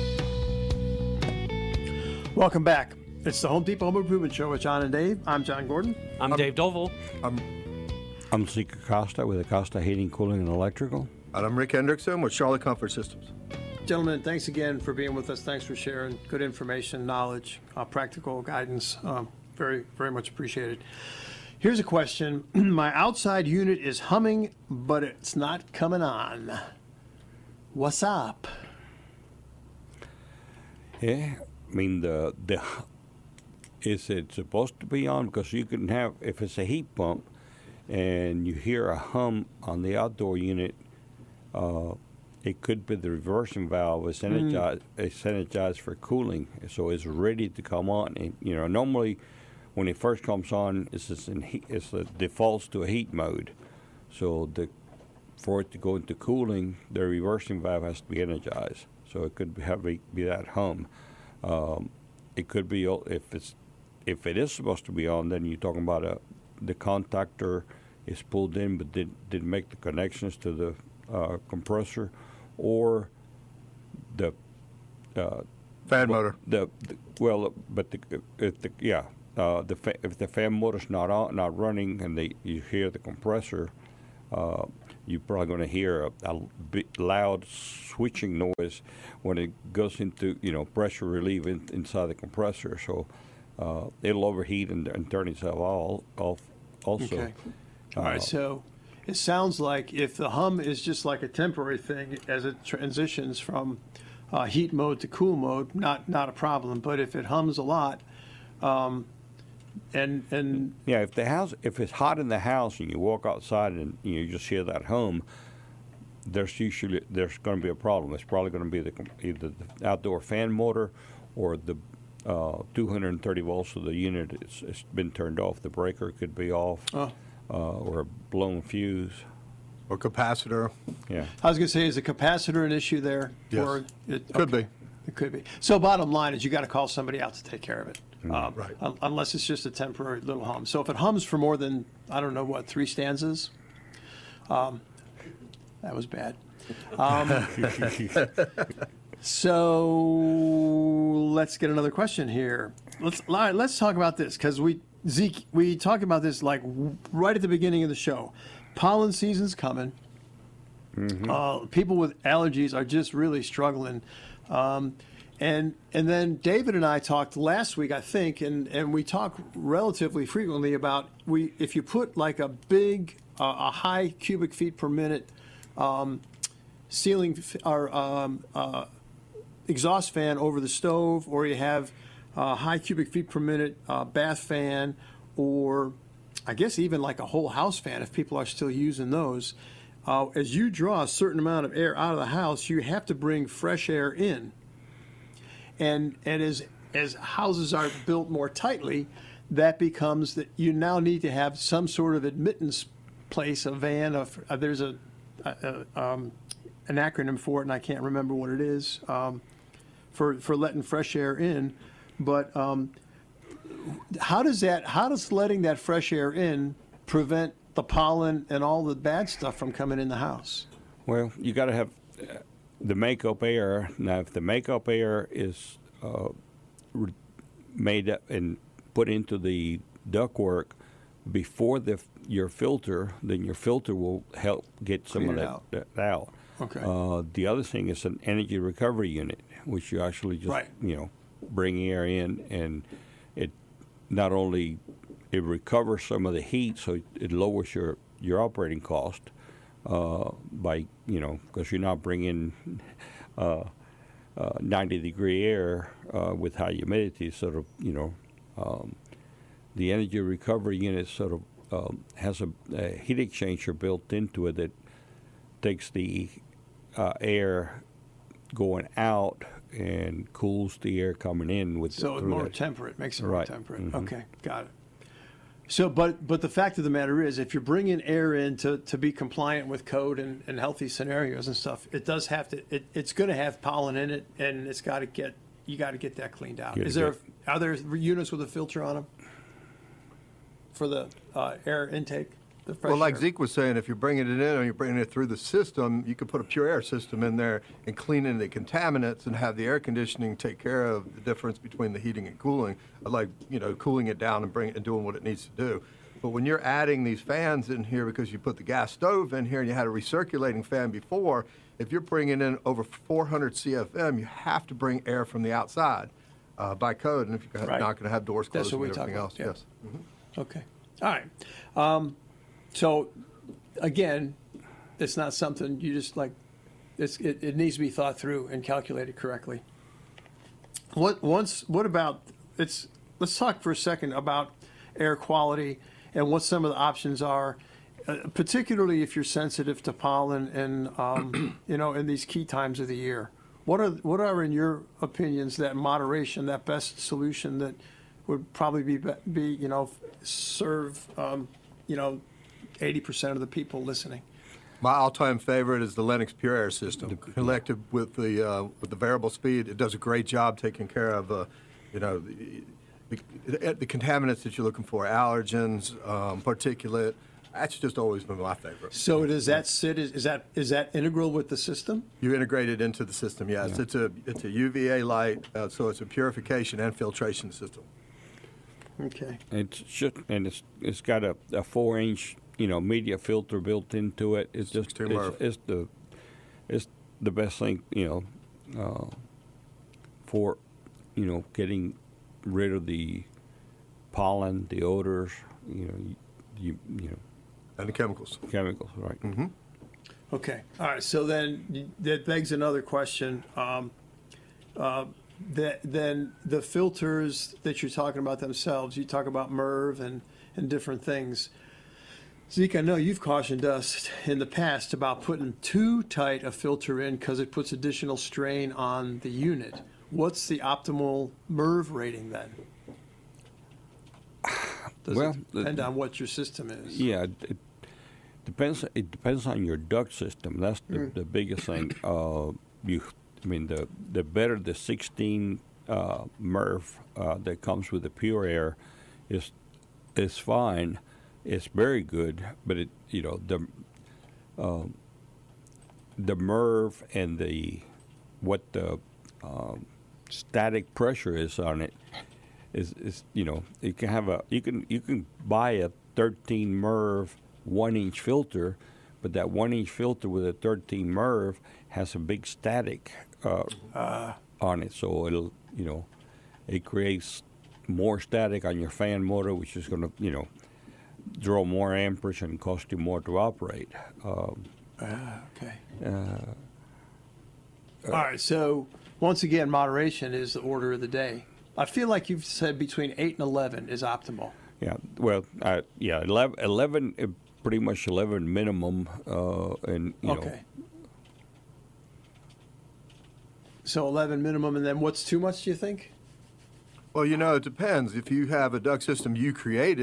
Welcome back. It's the Home Depot Home Improvement Show with John and Dave. I'm John Gordon. I'm Dave Doval. I'm Zeke Acosta with Acosta Heating, Cooling, and Electrical. And I'm Rick Hendrickson with Charlotte Comfort Systems. Gentlemen, thanks again for being with us. Thanks for sharing good information, knowledge, practical guidance. Very, very much appreciated. Here's a question. My outside unit is humming, but it's not coming on. What's up? Yeah, I mean, is it supposed to be on? Because you can have, if it's a heat pump and you hear a hum on the outdoor unit, it could be the reversing valve is energized for cooling, so it's ready to come on. And, normally when it first comes on, it defaults to a heat mode. So for it to go into cooling, the reversing valve has to be energized. So it could be that hum. It could be if it is supposed to be on, then you're talking about the contactor is pulled in but didn't make the connections to the compressor, or the fan motor. If the fan motor's not running, and you hear the compressor, you're probably going to hear a big loud switching noise when it goes into pressure relief inside the compressor. So it'll overheat and turn itself off also. Okay. All right. So it sounds like if the hum is just like a temporary thing as it transitions from heat mode to cool mode, not a problem. But if it hums a lot, if it's hot in the house and you walk outside and you just hear that hum, there's going to be a problem. It's probably going to be either the outdoor fan motor or the 230 volts of the unit. It's been turned off. The breaker could be off. Or a blown fuse. Or capacitor. Yeah. I was going to say, is the capacitor an issue there? Yes. Could be. It could be. So bottom line is you got to call somebody out to take care of it. Right. Unless it's just a temporary little hum. So if it hums for more than, 3 stanzas, that was bad. So let's get another question here. Let's talk about this, because Zeke, we talked about this like right at the beginning of the show. Pollen season's coming. Mm-hmm. People with allergies are just really struggling. And then David and I talked last week, I think, and we talk relatively frequently about if you put like a big, a high cubic feet per minute ceiling or exhaust fan over the stove, or you have high cubic feet per minute bath fan, or I guess even like a whole house fan if people are still using those. As you draw a certain amount of air out of the house, you have to bring fresh air in. And as houses are built more tightly, that becomes that you now need to have some sort of admittance place, a van. There's an acronym for it, and I can't remember what it is, for letting fresh air in. But how does letting that fresh air in prevent the pollen and all the bad stuff from coming in the house? Well, you got to have the makeup air. Now, if the makeup air is made up and put into the ductwork before your filter, then your filter will help get some Clean of that out. Okay. The other thing is an energy recovery unit, which you actually just bring air in, and it not only it recovers some of the heat, so it lowers your operating cost by because you're not bringing 90-degree air with high humidity. Sort of the energy recovery unit sort of has a heat exchanger built into it that takes the air going out and cools the air coming in with. So it's more temperate, makes it more Right. temperate. Mhm. Okay, got it. So, but the fact of the matter is, if you're bringing air in to be compliant with code and healthy scenarios and stuff, it does have to. It's going to have pollen in it, and you got to get that cleaned out. Are there units with a filter on them for the air intake? The fresh Well, like air? Zeke was saying, if you're bringing it in or you're bringing it through the system, you could put a pure air system in there and clean in the contaminants and have the air conditioning take care of the difference between the heating and cooling, like cooling it down and doing what it needs to do. But when you're adding these fans in here because you put the gas stove in here and you had a recirculating fan before, if you're bringing in over 400 CFM, you have to bring air from the outside by code, and if you're not going to have doors closed That's what and we talk everything else, about, yes. Mm-hmm. Okay. All right. So, again, it's not something you just like. It needs to be thought through and calculated correctly. What about it's? Let's talk for a second about air quality and what some of the options are, particularly if you're sensitive to pollen and in these key times of the year. What are in your opinions that moderation, that best solution that would probably be serve 80% of the people listening? My all-time favorite is the Lennox Pure Air system. Connected with the variable speed, it does a great job taking care of the contaminants that you're looking for, allergens, particulate. That's just always been my favorite. So does that sit? Is that integral with the system? You integrate it into the system, yes. Yeah. It's a UVA light, so it's a purification and filtration system. Okay. It's got a 4-inch media filter built into it. It's just it's the best thing for getting rid of the pollen, the odors, and the chemicals. Chemicals, right? Mm-hmm. Okay. All right. So then that begs another question. Then the filters that you're talking about themselves, you talk about MERV and different things. Zeke, I know you've cautioned us in the past about putting too tight a filter in because it puts additional strain on the unit. What's the optimal MERV rating then? Does it depend on what your system is? Yeah, it depends. It depends on your duct system. That's the biggest thing. The better the 16 MERV that comes with the pure air is fine. It's very good, but the MERV and what the static pressure is on it is you can have you can buy a 13 MERV 1-inch filter, but that 1-inch filter with a 13 MERV has a big static on it, so it'll it creates more static on your fan motor, which is going to draw more amperage and cost you more to operate. Okay. All right. So once again, moderation is the order of the day. I feel like you've said between 8 and 11 is optimal. Yeah. Well, 11 pretty much 11 minimum, and okay. So 11 minimum, and then what's too much, do you think? Well, it depends. If you have a duct system you created,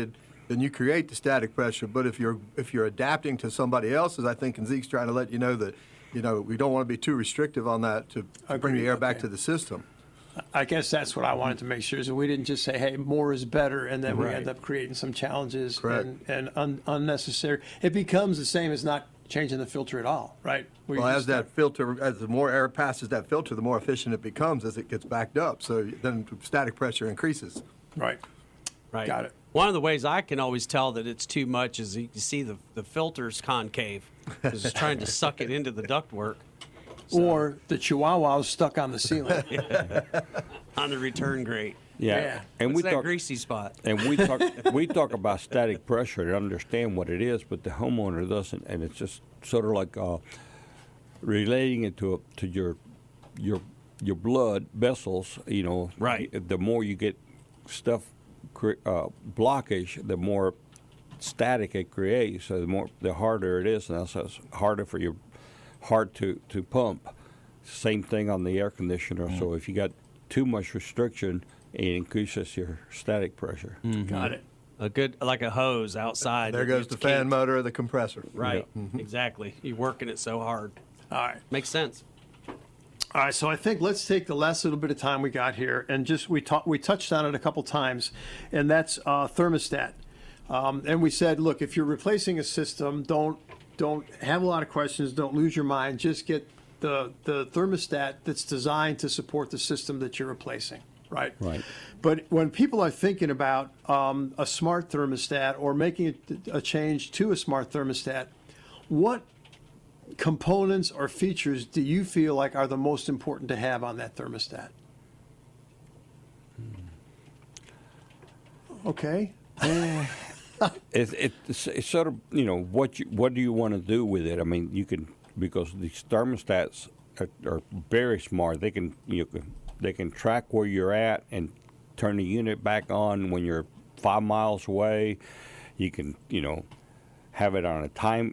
then you create the static pressure. But if you're adapting to somebody else's, I think, and Zeke's trying to let you know that, we don't want to be too restrictive on that to bring the air back to the system. I guess that's what I wanted to make sure, is that we didn't just say, hey, more is better, and then we end up creating some challenges and unnecessary. It becomes the same as not changing the filter at all, right? As the more air passes that filter, the more efficient it becomes as it gets backed up. So then static pressure increases. Right. Got it. One of the ways I can always tell that it's too much is you see the filter's concave, because it's trying to suck it into the ductwork. So. Or the Chihuahua stuck on the ceiling. On the return grate. Yeah. And we talk greasy spot. And we talk about static pressure and understand what it is, but the homeowner doesn't, and it's just sort of like relating it to your blood vessels. Right. The more you get stuff blockage, the more static it creates. So the harder it is, and that's harder for your heart to pump. Same thing on the air conditioner. So if you got too much restriction, it increases your static pressure. Got it. A good, like a hose outside. There goes the fan motor or the compressor. Right. Exactly. You're working it so hard. All right. Makes sense. All right, so I think let's take the last little bit of time we got here, and just we touched on it a couple times, and that's thermostat. And we said, look, if you're replacing a system, don't have a lot of questions, don't lose your mind, just get the thermostat that's designed to support the system that you're replacing, right? Right. But when people are thinking about a smart thermostat or making a change to a smart thermostat, what components or features do you feel like are the most important to have on that thermostat? Okay. It's sort of, what do you want to do with it? I mean, you can, because these thermostats are very smart. They can track where you're at and turn the unit back on when you're 5 miles away. You can, have it on a time.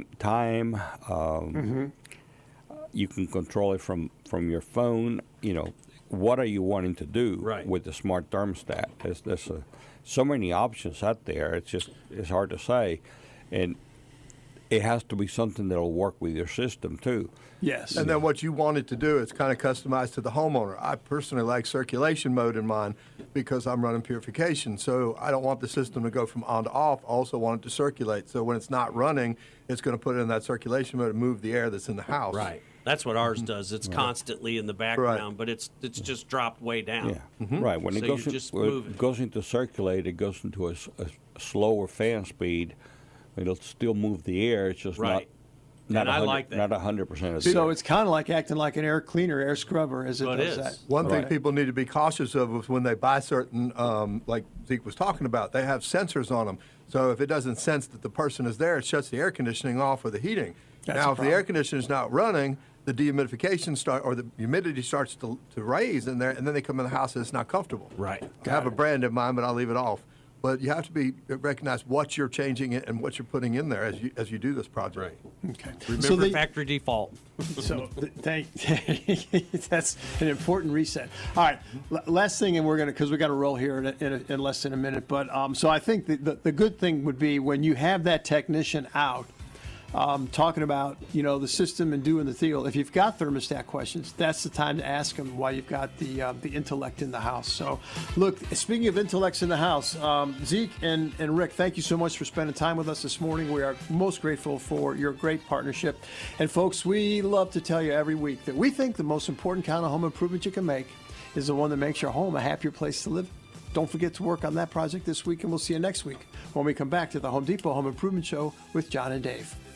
You can control it from your phone. What are you wanting to do with the smart thermostat? There's so many options out there. It's hard to say, and it has to be something that'll work with your system too. Yes. And then what you want it to do, it's kind of customized to the homeowner. I personally like circulation mode in mine because I'm running purification. So I don't want the system to go from on to off. I also want it to circulate. So when it's not running, it's going to put it in that circulation mode and move the air that's in the house. Right. That's what ours does. It's constantly in the background, but it's just dropped way down. Yeah. Right. When it goes into circulate, it goes into a slower fan speed. It'll still move the air. It's just not I like that. Not 100% of the So air. it's kind of like acting like an air cleaner, air scrubber, as it does that. One thing people need to be cautious of is when they buy certain, like Zeke was talking about, they have sensors on them. So if it doesn't sense that the person is there, it shuts the air conditioning off or the heating. Now, if the air conditioner is not running, the dehumidification or the humidity starts to raise in there, and then they come in the house and it's not comfortable. Right. I have a brand in mind, but I'll leave it off. But you have to recognize what you're changing and what you're putting in there as you do this project. Right. Okay. Remember factory default. So that's an important reset. All right. Last thing, and because we got to roll here in less than a minute. But so I think the good thing would be when you have that technician out, talking about the system and doing the deal. If you've got thermostat questions, that's the time to ask them while you've got the intellect in the house. So, look, speaking of intellects in the house, Zeke and Rick, thank you so much for spending time with us this morning. We are most grateful for your great partnership. And folks, we love to tell you every week that we think the most important kind of home improvement you can make is the one that makes your home a happier place to live. Don't forget to work on that project this week, and we'll see you next week when we come back to the Home Depot Home Improvement Show with John and Dave.